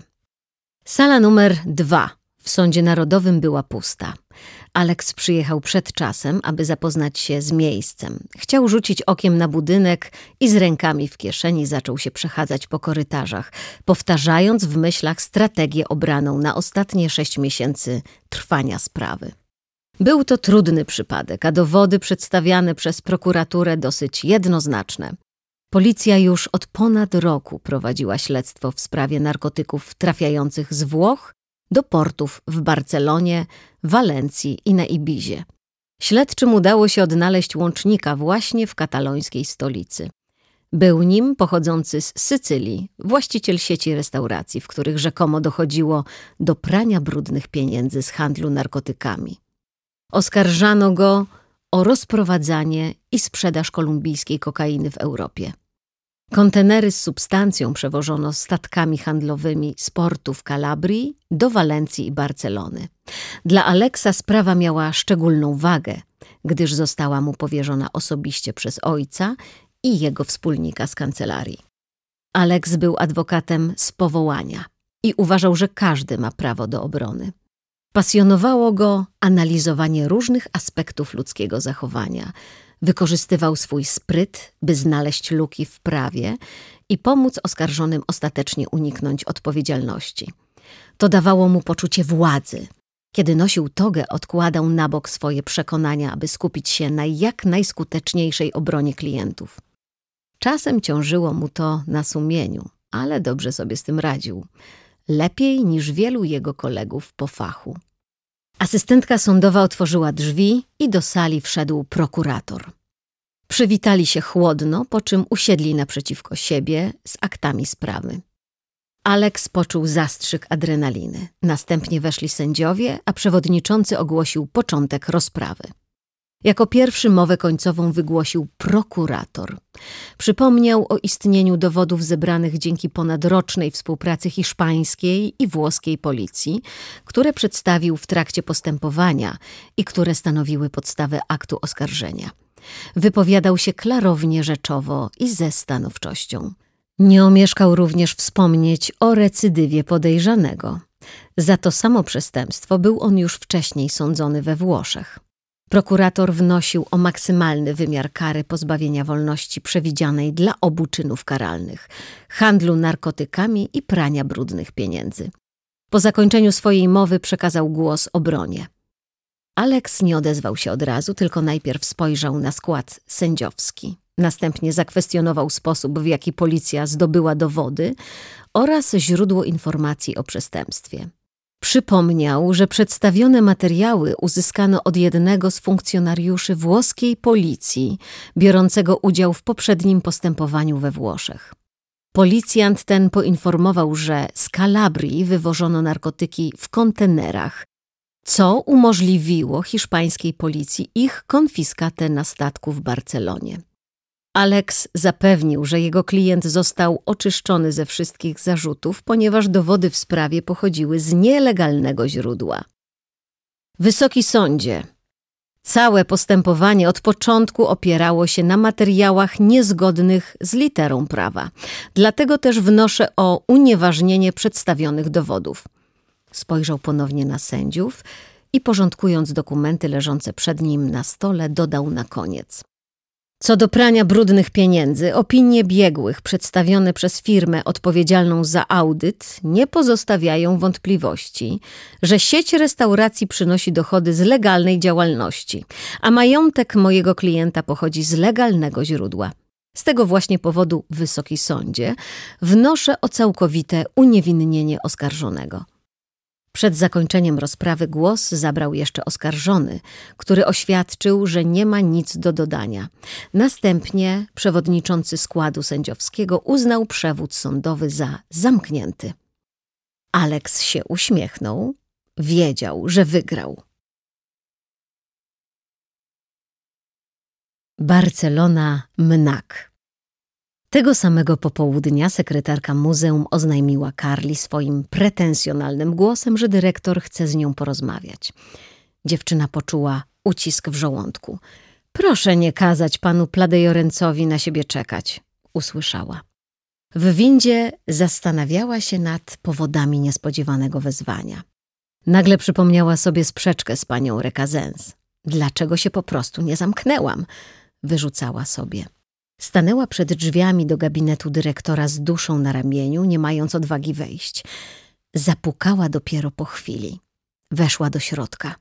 Sala numer dwa w sądzie narodowym była pusta. Alex przyjechał przed czasem, aby zapoznać się z miejscem. Chciał rzucić okiem na budynek i z rękami w kieszeni zaczął się przechadzać po korytarzach, powtarzając w myślach strategię obraną na ostatnie sześć miesięcy trwania sprawy. Był to trudny przypadek, a dowody przedstawiane przez prokuraturę dosyć jednoznaczne. Policja już od ponad roku prowadziła śledztwo w sprawie narkotyków trafiających z Włoch do portów w Barcelonie, Walencji i na Ibizie. Śledczym udało się odnaleźć łącznika właśnie w katalońskiej stolicy. Był nim pochodzący z Sycylii, właściciel sieci restauracji, w których rzekomo dochodziło do prania brudnych pieniędzy z handlu narkotykami. Oskarżano go o rozprowadzanie i sprzedaż kolumbijskiej kokainy w Europie. Kontenery z substancją przewożono statkami handlowymi z portów Kalabrii do Walencji i Barcelony. Dla Alexa sprawa miała szczególną wagę, gdyż została mu powierzona osobiście przez ojca i jego wspólnika z kancelarii. Alex był adwokatem z powołania i uważał, że każdy ma prawo do obrony. Pasjonowało go analizowanie różnych aspektów ludzkiego zachowania. Wykorzystywał swój spryt, by znaleźć luki w prawie i pomóc oskarżonym ostatecznie uniknąć odpowiedzialności. To dawało mu poczucie władzy. Kiedy nosił togę, odkładał na bok swoje przekonania, aby skupić się na jak najskuteczniejszej obronie klientów. Czasem ciążyło mu to na sumieniu, ale dobrze sobie z tym radził. Lepiej niż wielu jego kolegów po fachu. Asystentka sądowa otworzyła drzwi i do sali wszedł prokurator. Przywitali się chłodno, po czym usiedli naprzeciwko siebie z aktami sprawy. Alex poczuł zastrzyk adrenaliny. Następnie weszli sędziowie, a przewodniczący ogłosił początek rozprawy. Jako pierwszy mowę końcową wygłosił prokurator. Przypomniał o istnieniu dowodów zebranych dzięki ponadrocznej współpracy hiszpańskiej i włoskiej policji, które przedstawił w trakcie postępowania i które stanowiły podstawę aktu oskarżenia. Wypowiadał się klarownie, rzeczowo i ze stanowczością. Nie omieszkał również wspomnieć o recydywie podejrzanego. Za to samo przestępstwo był on już wcześniej sądzony we Włoszech. Prokurator wnosił o maksymalny wymiar kary pozbawienia wolności przewidzianej dla obu czynów karalnych – handlu narkotykami i prania brudnych pieniędzy. Po zakończeniu swojej mowy przekazał głos obronie. Alex nie odezwał się od razu, tylko najpierw spojrzał na skład sędziowski. Następnie zakwestionował sposób, w jaki policja zdobyła dowody oraz źródło informacji o przestępstwie. Przypomniał, że przedstawione materiały uzyskano od jednego z funkcjonariuszy włoskiej policji, biorącego udział w poprzednim postępowaniu we Włoszech. Policjant ten poinformował, że z Kalabrii wywożono narkotyki w kontenerach, co umożliwiło hiszpańskiej policji ich konfiskatę na statku w Barcelonie. Alex zapewnił, że jego klient został oczyszczony ze wszystkich zarzutów, ponieważ dowody w sprawie pochodziły z nielegalnego źródła. Wysoki sądzie, całe postępowanie od początku opierało się na materiałach niezgodnych z literą prawa. Dlatego też wnoszę o unieważnienie przedstawionych dowodów. Spojrzał ponownie na sędziów i porządkując dokumenty leżące przed nim na stole, dodał na koniec. Co do prania brudnych pieniędzy, opinie biegłych przedstawione przez firmę odpowiedzialną za audyt nie pozostawiają wątpliwości, że sieć restauracji przynosi dochody z legalnej działalności, a majątek mojego klienta pochodzi z legalnego źródła. Z tego właśnie powodu, Wysoki Sądzie, wnoszę o całkowite uniewinnienie oskarżonego. Przed zakończeniem rozprawy głos zabrał jeszcze oskarżony, który oświadczył, że nie ma nic do dodania. Następnie przewodniczący składu sędziowskiego uznał przewód sądowy za zamknięty. Alex się uśmiechnął, wiedział, że wygrał. Barcelona, Mnak. Tego samego popołudnia sekretarka muzeum oznajmiła Karli swoim pretensjonalnym głosem, że dyrektor chce z nią porozmawiać. Dziewczyna poczuła ucisk w żołądku. Proszę nie kazać panu Pladejorencowi na siebie czekać, usłyszała. W windzie zastanawiała się nad powodami niespodziewanego wezwania. Nagle przypomniała sobie sprzeczkę z panią Recazens. Dlaczego się po prostu nie zamknęłam? Wyrzucała sobie. Stanęła przed drzwiami do gabinetu dyrektora z duszą na ramieniu, nie mając odwagi wejść. Zapukała dopiero po chwili. Weszła do środka.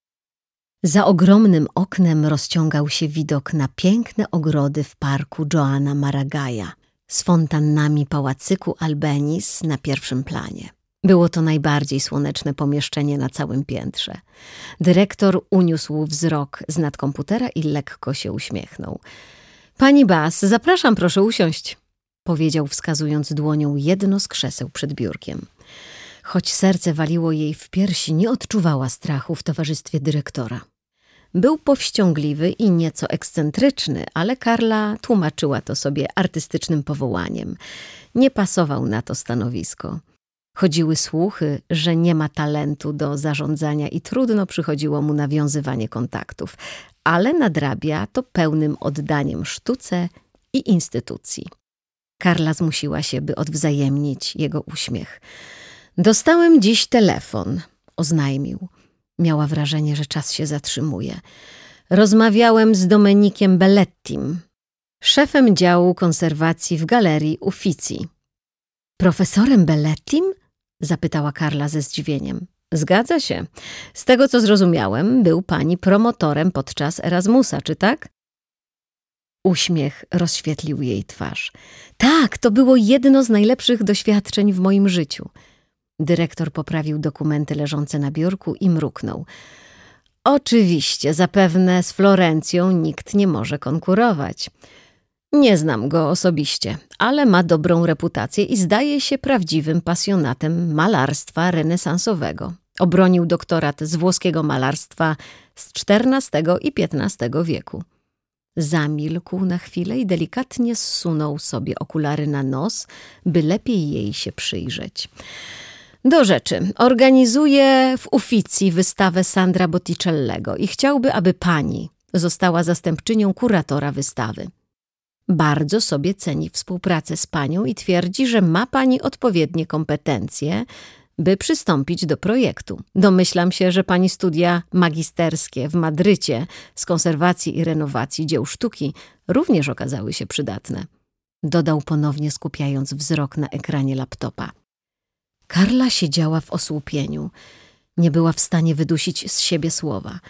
Za ogromnym oknem rozciągał się widok na piękne ogrody w parku Joana Maragaja z fontannami pałacyku Albeniz na pierwszym planie. Było to najbardziej słoneczne pomieszczenie na całym piętrze. Dyrektor uniósł wzrok z nad komputera i lekko się uśmiechnął. Pani Bas, zapraszam, proszę usiąść, powiedział, wskazując dłonią jedno z krzeseł przed biurkiem. Choć serce waliło jej w piersi, nie odczuwała strachu w towarzystwie dyrektora. Był powściągliwy i nieco ekscentryczny, ale Karla tłumaczyła to sobie artystycznym powołaniem. Nie pasował na to stanowisko. Chodziły słuchy, że nie ma talentu do zarządzania i trudno przychodziło mu nawiązywanie kontaktów, ale nadrabia to pełnym oddaniem sztuce i instytucji. Karla zmusiła się, by odwzajemnić jego uśmiech. Dostałem dziś telefon, oznajmił. Miała wrażenie, że czas się zatrzymuje. Rozmawiałem z Domenikiem Bellettim, szefem działu konserwacji w galerii Uffizi. Profesorem Bellettim? Zapytała Karla ze zdziwieniem. Zgadza się. Z tego, co zrozumiałem, był pani promotorem podczas Erasmusa, czy tak? Uśmiech rozświetlił jej twarz. Tak, to było jedno z najlepszych doświadczeń w moim życiu. Dyrektor poprawił dokumenty leżące na biurku i mruknął. Oczywiście, zapewne z Florencją nikt nie może konkurować. Nie znam go osobiście, ale ma dobrą reputację i zdaje się prawdziwym pasjonatem malarstwa renesansowego. Obronił doktorat z włoskiego malarstwa z czternastego i piętnastego wieku. Zamilkł na chwilę i delikatnie zsunął sobie okulary na nos, by lepiej jej się przyjrzeć. Do rzeczy. Organizuje w Uffizi wystawę Sandra Botticellego i chciałby, aby pani została zastępczynią kuratora wystawy. Bardzo sobie ceni współpracę z panią i twierdzi, że ma pani odpowiednie kompetencje, by przystąpić do projektu. Domyślam się, że pani studia magisterskie w Madrycie z konserwacji i renowacji dzieł sztuki również okazały się przydatne. Dodał ponownie, skupiając wzrok na ekranie laptopa. Karla siedziała w osłupieniu. Nie była w stanie wydusić z siebie słowa.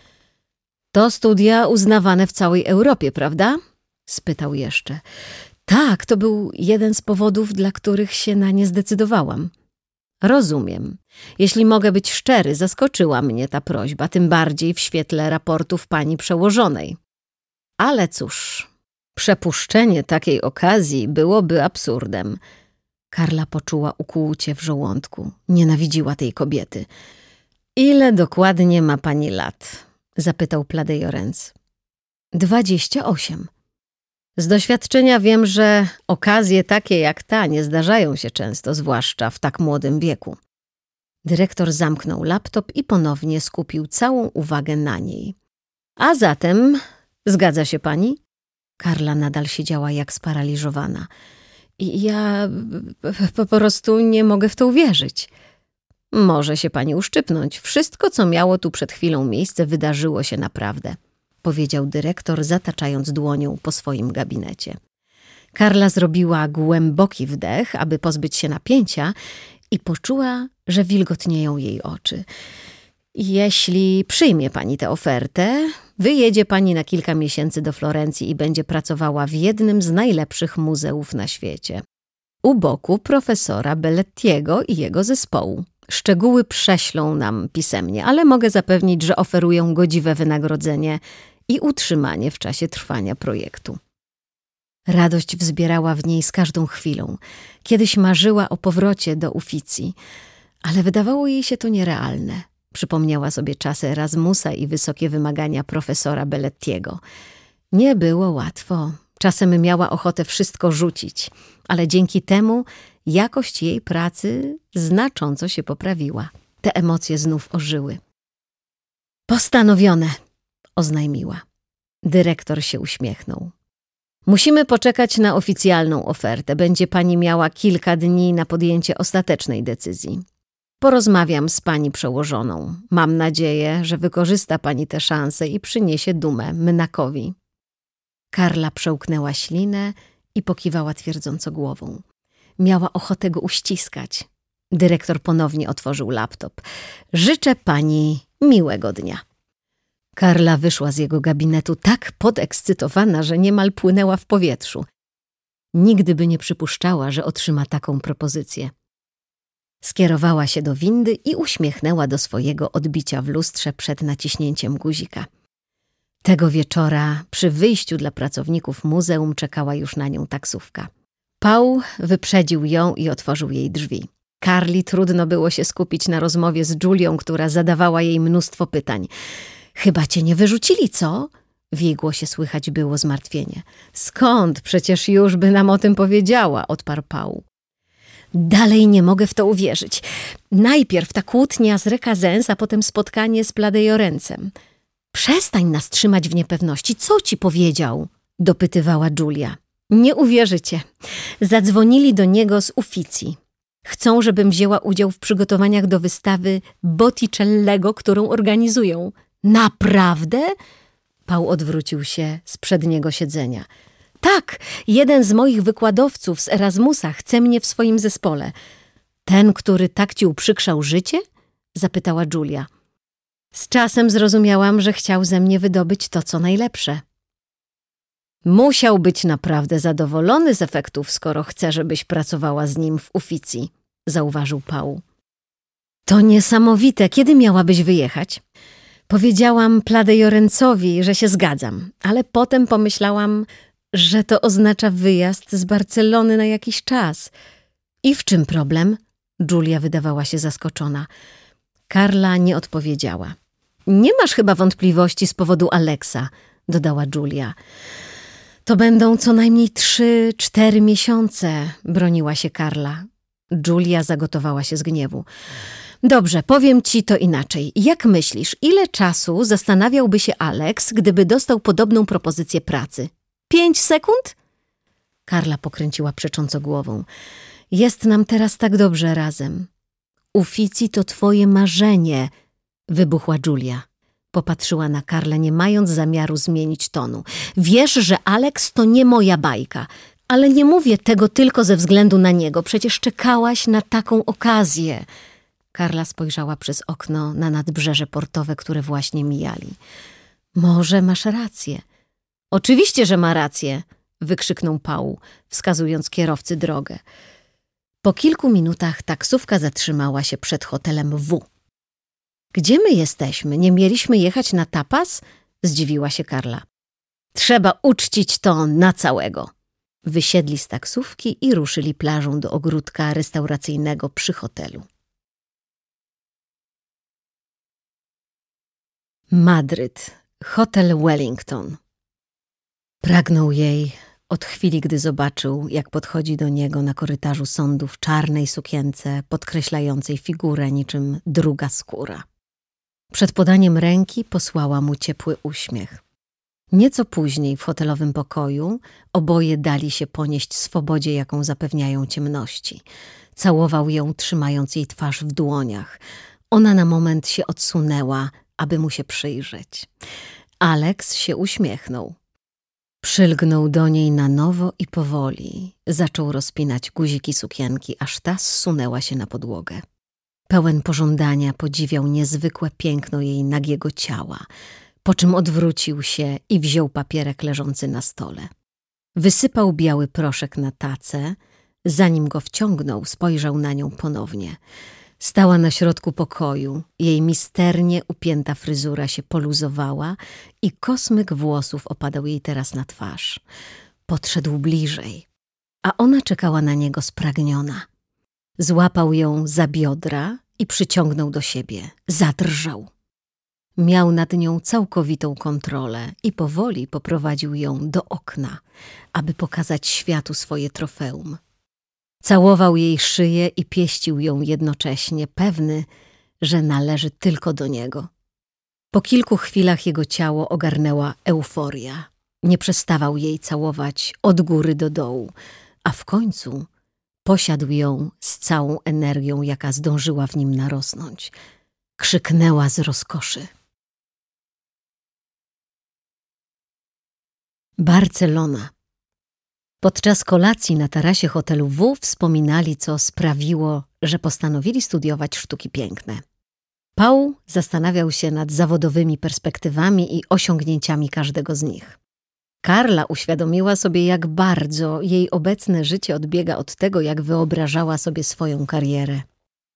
To studia uznawane w całej Europie, prawda? Spytał jeszcze. Tak, to był jeden z powodów, dla których się na nie zdecydowałam. Rozumiem. Jeśli mogę być szczery, zaskoczyła mnie ta prośba, tym bardziej w świetle raportów pani przełożonej. Ale cóż, przepuszczenie takiej okazji byłoby absurdem. Karla poczuła ukłucie w żołądku. Nienawidziła tej kobiety. Ile dokładnie ma pani lat? Zapytał Pladejorens. Dwadzieścia osiem. Z doświadczenia wiem, że okazje takie jak ta nie zdarzają się często, zwłaszcza w tak młodym wieku. Dyrektor zamknął laptop i ponownie skupił całą uwagę na niej. A zatem, zgadza się pani? Karla nadal siedziała jak sparaliżowana. I ja po prostu nie mogę w to uwierzyć. Może się pani uszczypnąć. Wszystko, co miało tu przed chwilą miejsce, wydarzyło się naprawdę, powiedział dyrektor, zataczając dłonią po swoim gabinecie. Karla zrobiła głęboki wdech, aby pozbyć się napięcia i poczuła, że wilgotnieją jej oczy. Jeśli przyjmie pani tę ofertę, wyjedzie pani na kilka miesięcy do Florencji i będzie pracowała w jednym z najlepszych muzeów na świecie. U boku profesora Bellettiego i jego zespołu. Szczegóły prześlą nam pisemnie, ale mogę zapewnić, że oferują godziwe wynagrodzenie i utrzymanie w czasie trwania projektu. Radość wzbierała w niej z każdą chwilą. Kiedyś marzyła o powrocie do Uffizi, ale wydawało jej się to nierealne. Przypomniała sobie czasy Erasmusa i wysokie wymagania profesora Bellettiego. Nie było łatwo. Czasem miała ochotę wszystko rzucić, ale dzięki temu jakość jej pracy znacząco się poprawiła. Te emocje znów ożyły. Postanowione, oznajmiła. Dyrektor się uśmiechnął. Musimy poczekać na oficjalną ofertę. Będzie pani miała kilka dni na podjęcie ostatecznej decyzji. Porozmawiam z pani przełożoną. Mam nadzieję, że wykorzysta pani tę szansę i przyniesie dumę Mnakowi. Karla przełknęła ślinę i pokiwała twierdząco głową. Miała ochotę go uściskać. Dyrektor ponownie otworzył laptop. Życzę pani miłego dnia. Karla wyszła z jego gabinetu tak podekscytowana, że niemal płynęła w powietrzu. Nigdy by nie przypuszczała, że otrzyma taką propozycję. Skierowała się do windy i uśmiechnęła do swojego odbicia w lustrze przed naciśnięciem guzika. Tego wieczora przy wyjściu dla pracowników muzeum czekała już na nią taksówka. Paul wyprzedził ją i otworzył jej drzwi. Karli trudno było się skupić na rozmowie z Julią, która zadawała jej mnóstwo pytań. Chyba cię nie wyrzucili, co? W jej głosie słychać było zmartwienie. Skąd? Przecież już by nam o tym powiedziała, odparł Paul. Dalej nie mogę w to uwierzyć. Najpierw ta kłótnia z Recazens, a potem spotkanie z Pladejorencem. Przestań nas trzymać w niepewności. Co ci powiedział? Dopytywała Julia. Nie uwierzycie. Zadzwonili do niego z Uffizi. Chcą, żebym wzięła udział w przygotowaniach do wystawy Botticellego, którą organizują. Naprawdę? Paul odwrócił się z przedniego siedzenia. Tak, jeden z moich wykładowców z Erasmusa chce mnie w swoim zespole. Ten, który tak ci uprzykrzał życie? Zapytała Julia. Z czasem zrozumiałam, że chciał ze mnie wydobyć to, co najlepsze. Musiał być naprawdę zadowolony z efektów, skoro chce, żebyś pracowała z nim w Uffizi, zauważył Paul. To niesamowite. Kiedy miałabyś wyjechać? Powiedziałam Pladejorencowi, że się zgadzam, ale potem pomyślałam, że to oznacza wyjazd z Barcelony na jakiś czas. I w czym problem? Julia wydawała się zaskoczona. Karla nie odpowiedziała. Nie masz chyba wątpliwości z powodu Alexa, dodała Julia. To będą co najmniej trzy, cztery miesiące, broniła się Karla. Julia zagotowała się z gniewu. Dobrze, powiem ci to inaczej. Jak myślisz, ile czasu zastanawiałby się Alex, gdyby dostał podobną propozycję pracy? Pięć sekund? Karla pokręciła przecząco głową. Jest nam teraz tak dobrze razem. Uffizi to twoje marzenie, wybuchła Julia. Popatrzyła na Karlę, nie mając zamiaru zmienić tonu. Wiesz, że Alex to nie moja bajka, ale nie mówię tego tylko ze względu na niego. Przecież czekałaś na taką okazję. Karla spojrzała przez okno na nadbrzeże portowe, które właśnie mijali. Może masz rację. Oczywiście, że ma rację, wykrzyknął Paul, wskazując kierowcy drogę. Po kilku minutach taksówka zatrzymała się przed hotelem W. Gdzie my jesteśmy? Nie mieliśmy jechać na tapas? Zdziwiła się Karla. Trzeba uczcić to na całego. Wysiedli z taksówki i ruszyli plażą do ogródka restauracyjnego przy hotelu. Madryt, hotel Wellington. Pragnął jej od chwili, gdy zobaczył, jak podchodzi do niego na korytarzu sądu w czarnej sukience podkreślającej figurę niczym druga skóra. Przed podaniem ręki posłała mu ciepły uśmiech. Nieco później w hotelowym pokoju oboje dali się ponieść swobodzie, jaką zapewniają ciemności. Całował ją, trzymając jej twarz w dłoniach. Ona na moment się odsunęła, aby mu się przyjrzeć. Alex się uśmiechnął. Przylgnął do niej na nowo i powoli. Zaczął rozpinać guziki sukienki, aż ta zsunęła się na podłogę. Pełen pożądania podziwiał niezwykłe piękno jej nagiego ciała, po czym odwrócił się i wziął papierek leżący na stole. Wysypał biały proszek na tacę. Zanim go wciągnął, spojrzał na nią ponownie. Stała na środku pokoju, jej misternie upięta fryzura się poluzowała i kosmyk włosów opadał jej teraz na twarz. Podszedł bliżej, a ona czekała na niego spragniona. Złapał ją za biodra i przyciągnął do siebie. Zadrżał. Miał nad nią całkowitą kontrolę i powoli poprowadził ją do okna, aby pokazać światu swoje trofeum. Całował jej szyję i pieścił ją jednocześnie, pewny, że należy tylko do niego. Po kilku chwilach jego ciało ogarnęła euforia. Nie przestawał jej całować od góry do dołu, a w końcu posiadł ją z całą energią, jaka zdążyła w nim narosnąć. Krzyknęła z rozkoszy. Barcelona. Podczas kolacji na tarasie hotelu W wspominali, co sprawiło, że postanowili studiować sztuki piękne. Paul zastanawiał się nad zawodowymi perspektywami i osiągnięciami każdego z nich. Karla uświadomiła sobie, jak bardzo jej obecne życie odbiega od tego, jak wyobrażała sobie swoją karierę.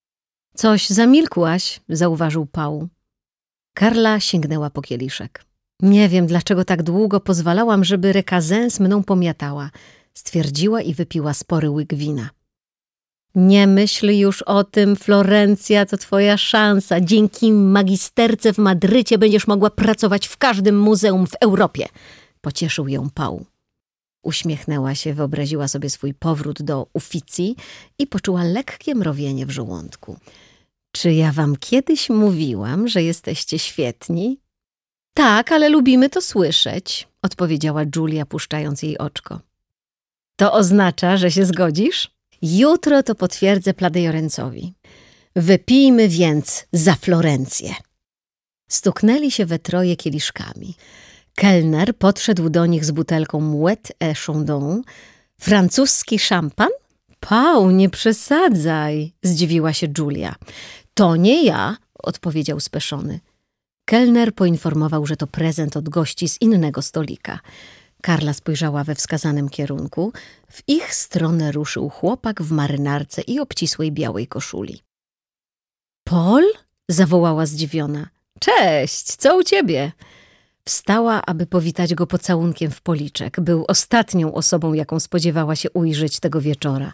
Coś zamilkłaś, zauważył Paul. Karla sięgnęła po kieliszek. Nie wiem, dlaczego tak długo pozwalałam, żeby Recazens mną pomiatała, stwierdziła i wypiła spory łyk wina. Nie myśl już o tym, Florencja, to twoja szansa. Dzięki magisterce w Madrycie będziesz mogła pracować w każdym muzeum w Europie. Pocieszył ją Paul. Uśmiechnęła się, wyobraziła sobie swój powrót do Uffizi i poczuła lekkie mrowienie w żołądku. Czy ja wam kiedyś mówiłam, że jesteście świetni? Tak, ale lubimy to słyszeć, odpowiedziała Julia, puszczając jej oczko. To oznacza, że się zgodzisz? Jutro to potwierdzę Pladejorencowi. Wypijmy więc za Florencję. Stuknęli się we troje kieliszkami. Kelner podszedł do nich z butelką Moet et Chandon. Francuski szampan? Paul, nie przesadzaj, zdziwiła się Julia. To nie ja, odpowiedział speszony. Kelner poinformował, że to prezent od gości z innego stolika. Karla spojrzała we wskazanym kierunku. W ich stronę ruszył chłopak w marynarce i obcisłej białej koszuli. Paul? Zawołała zdziwiona. Cześć, co u ciebie? Wstała, aby powitać go pocałunkiem w policzek. Był ostatnią osobą, jaką spodziewała się ujrzeć tego wieczora.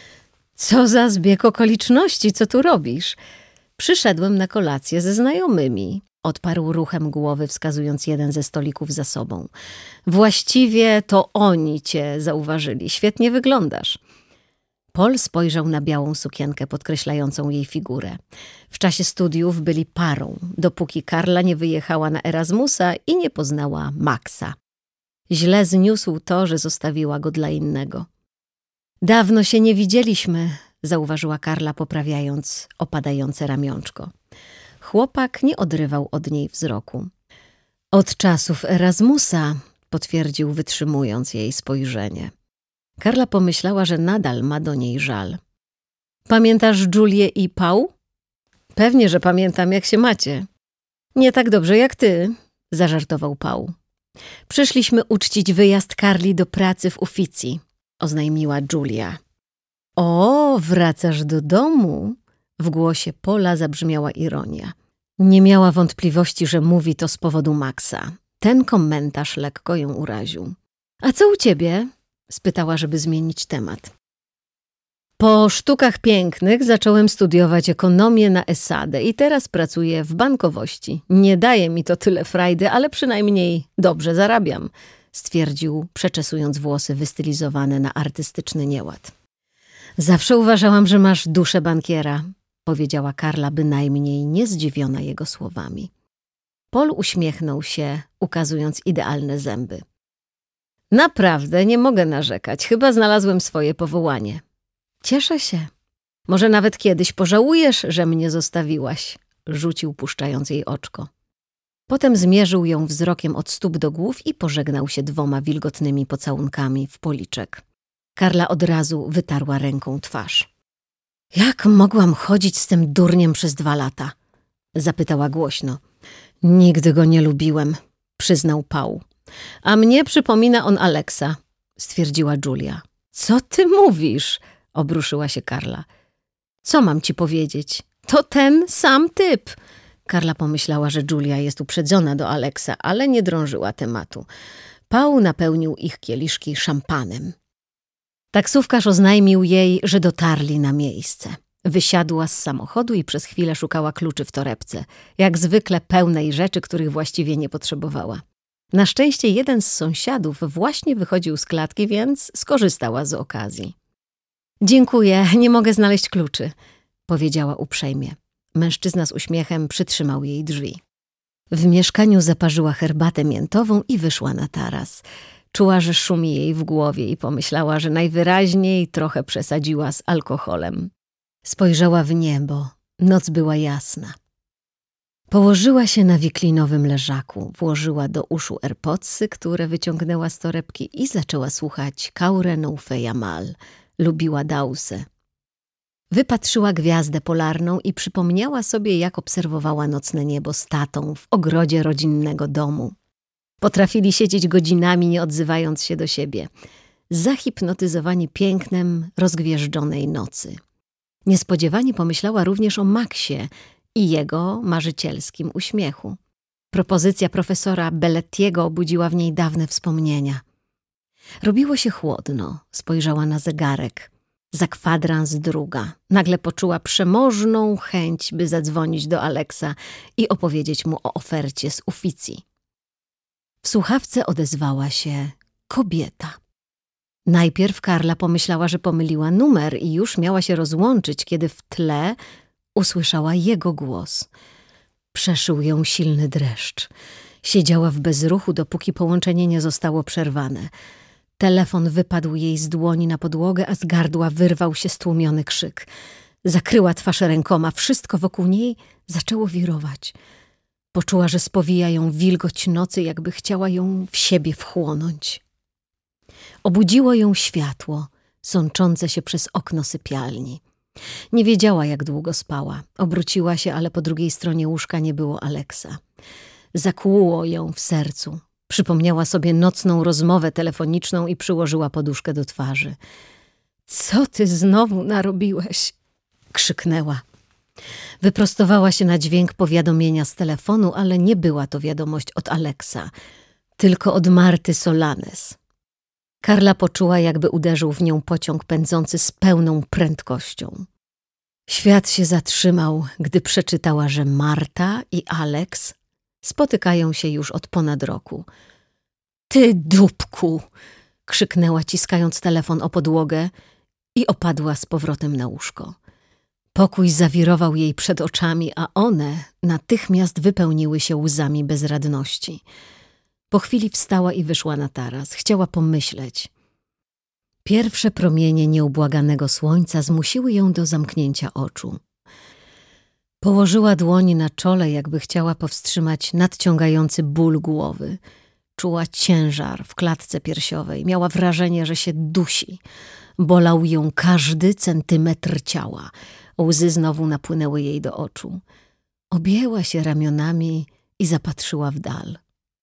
Co za zbieg okoliczności, co tu robisz? Przyszedłem na kolację ze znajomymi. Odparł ruchem głowy, wskazując jeden ze stolików za sobą. Właściwie to oni cię zauważyli. Świetnie wyglądasz. Paul spojrzał na białą sukienkę podkreślającą jej figurę. W czasie studiów byli parą, dopóki Karla nie wyjechała na Erasmusa i nie poznała Maxa. Źle zniósł to, że zostawiła go dla innego. Dawno się nie widzieliśmy, zauważyła Karla, poprawiając opadające ramionczko. Chłopak nie odrywał od niej wzroku. Od czasów Erasmusa, potwierdził, wytrzymując jej spojrzenie. Karla pomyślała, że nadal ma do niej żal. Pamiętasz Julię i Pał? Pewnie, że pamiętam, jak się macie. Nie tak dobrze jak ty, zażartował Pał. Przyszliśmy uczcić wyjazd Karli do pracy w Uffizi, oznajmiła Julia. O, wracasz do domu? W głosie Paula zabrzmiała ironia. Nie miała wątpliwości, że mówi to z powodu Maxa. Ten komentarz lekko ją uraził. A co u ciebie? Spytała, żeby zmienić temat. Po sztukach pięknych zacząłem studiować ekonomię na ESADE i teraz pracuję w bankowości. Nie daje mi to tyle frajdy, ale przynajmniej dobrze zarabiam, stwierdził, przeczesując włosy wystylizowane na artystyczny nieład. Zawsze uważałam, że masz duszę bankiera, powiedziała Karla, bynajmniej nie zdziwiona jego słowami. Paul uśmiechnął się, ukazując idealne zęby. Naprawdę nie mogę narzekać, chyba znalazłem swoje powołanie. Cieszę się. Może nawet kiedyś pożałujesz, że mnie zostawiłaś, rzucił, puszczając jej oczko. Potem zmierzył ją wzrokiem od stóp do głów i pożegnał się dwoma wilgotnymi pocałunkami w policzek. Karla od razu wytarła ręką twarz. Jak mogłam chodzić z tym durniem przez dwa lata? Zapytała głośno. Nigdy go nie lubiłem, przyznał Paul. A mnie przypomina on Alexa, stwierdziła Julia. Co ty mówisz? Obruszyła się Karla. Co mam ci powiedzieć? To ten sam typ. Karla pomyślała, że Julia jest uprzedzona do Alexa, ale nie drążyła tematu. Paul napełnił ich kieliszki szampanem. Taksówkarz oznajmił jej, że dotarli na miejsce. Wysiadła z samochodu i przez chwilę szukała kluczy w torebce, jak zwykle pełnej rzeczy, których właściwie nie potrzebowała. Na szczęście jeden z sąsiadów właśnie wychodził z klatki, więc skorzystała z okazji. Dziękuję, nie mogę znaleźć kluczy, powiedziała uprzejmie. Mężczyzna z uśmiechem przytrzymał jej drzwi. W mieszkaniu zaparzyła herbatę miętową i wyszła na taras. Czuła, że szumi jej w głowie i pomyślała, że najwyraźniej trochę przesadziła z alkoholem. Spojrzała w niebo. Noc była jasna. Położyła się na wiklinowym leżaku, włożyła do uszu AirPodsy, które wyciągnęła z torebki i zaczęła słuchać Kaure no Feja Mal. Lubiła Dause. Wypatrzyła gwiazdę polarną i przypomniała sobie, jak obserwowała nocne niebo z tatą w ogrodzie rodzinnego domu. Potrafili siedzieć godzinami, nie odzywając się do siebie, zahipnotyzowani pięknem rozgwieżdżonej nocy. Niespodziewanie pomyślała również o Maxie i jego marzycielskim uśmiechu. Propozycja profesora Bellettiego obudziła w niej dawne wspomnienia. Robiło się chłodno, spojrzała na zegarek. Za kwadrans druga. Nagle poczuła przemożną chęć, by zadzwonić do Alexa i opowiedzieć mu o ofercie z Uffizi. W słuchawce odezwała się kobieta. Najpierw Karla pomyślała, że pomyliła numer i już miała się rozłączyć, kiedy w tle usłyszała jego głos. Przeszył ją silny dreszcz. Siedziała w bezruchu, dopóki połączenie nie zostało przerwane. Telefon wypadł jej z dłoni na podłogę, a z gardła wyrwał się stłumiony krzyk. Zakryła twarz rękoma, wszystko wokół niej zaczęło wirować. Poczuła, że spowija ją wilgoć nocy, jakby chciała ją w siebie wchłonąć. Obudziło ją światło, sączące się przez okno sypialni. Nie wiedziała, jak długo spała. Obróciła się, ale po drugiej stronie łóżka nie było Alexa. Zakłuło ją w sercu. Przypomniała sobie nocną rozmowę telefoniczną i przyłożyła poduszkę do twarzy. Co ty znowu narobiłeś? Krzyknęła. Wyprostowała się na dźwięk powiadomienia z telefonu, ale nie była to wiadomość od Alexa, tylko od Marty Solanes. Karla poczuła, jakby uderzył w nią pociąg pędzący z pełną prędkością. Świat się zatrzymał, gdy przeczytała, że Marta i Alex spotykają się już od ponad roku. Ty dupku! Krzyknęła, ciskając telefon o podłogę i opadła z powrotem na łóżko. Pokój zawirował jej przed oczami, a one natychmiast wypełniły się łzami bezradności. Po chwili wstała i wyszła na taras. Chciała pomyśleć. Pierwsze promienie nieubłaganego słońca zmusiły ją do zamknięcia oczu. Położyła dłoń na czole, jakby chciała powstrzymać nadciągający ból głowy. Czuła ciężar w klatce piersiowej. Miała wrażenie, że się dusi. Bolał ją każdy centymetr ciała. Łzy znowu napłynęły jej do oczu. Objęła się ramionami i zapatrzyła w dal.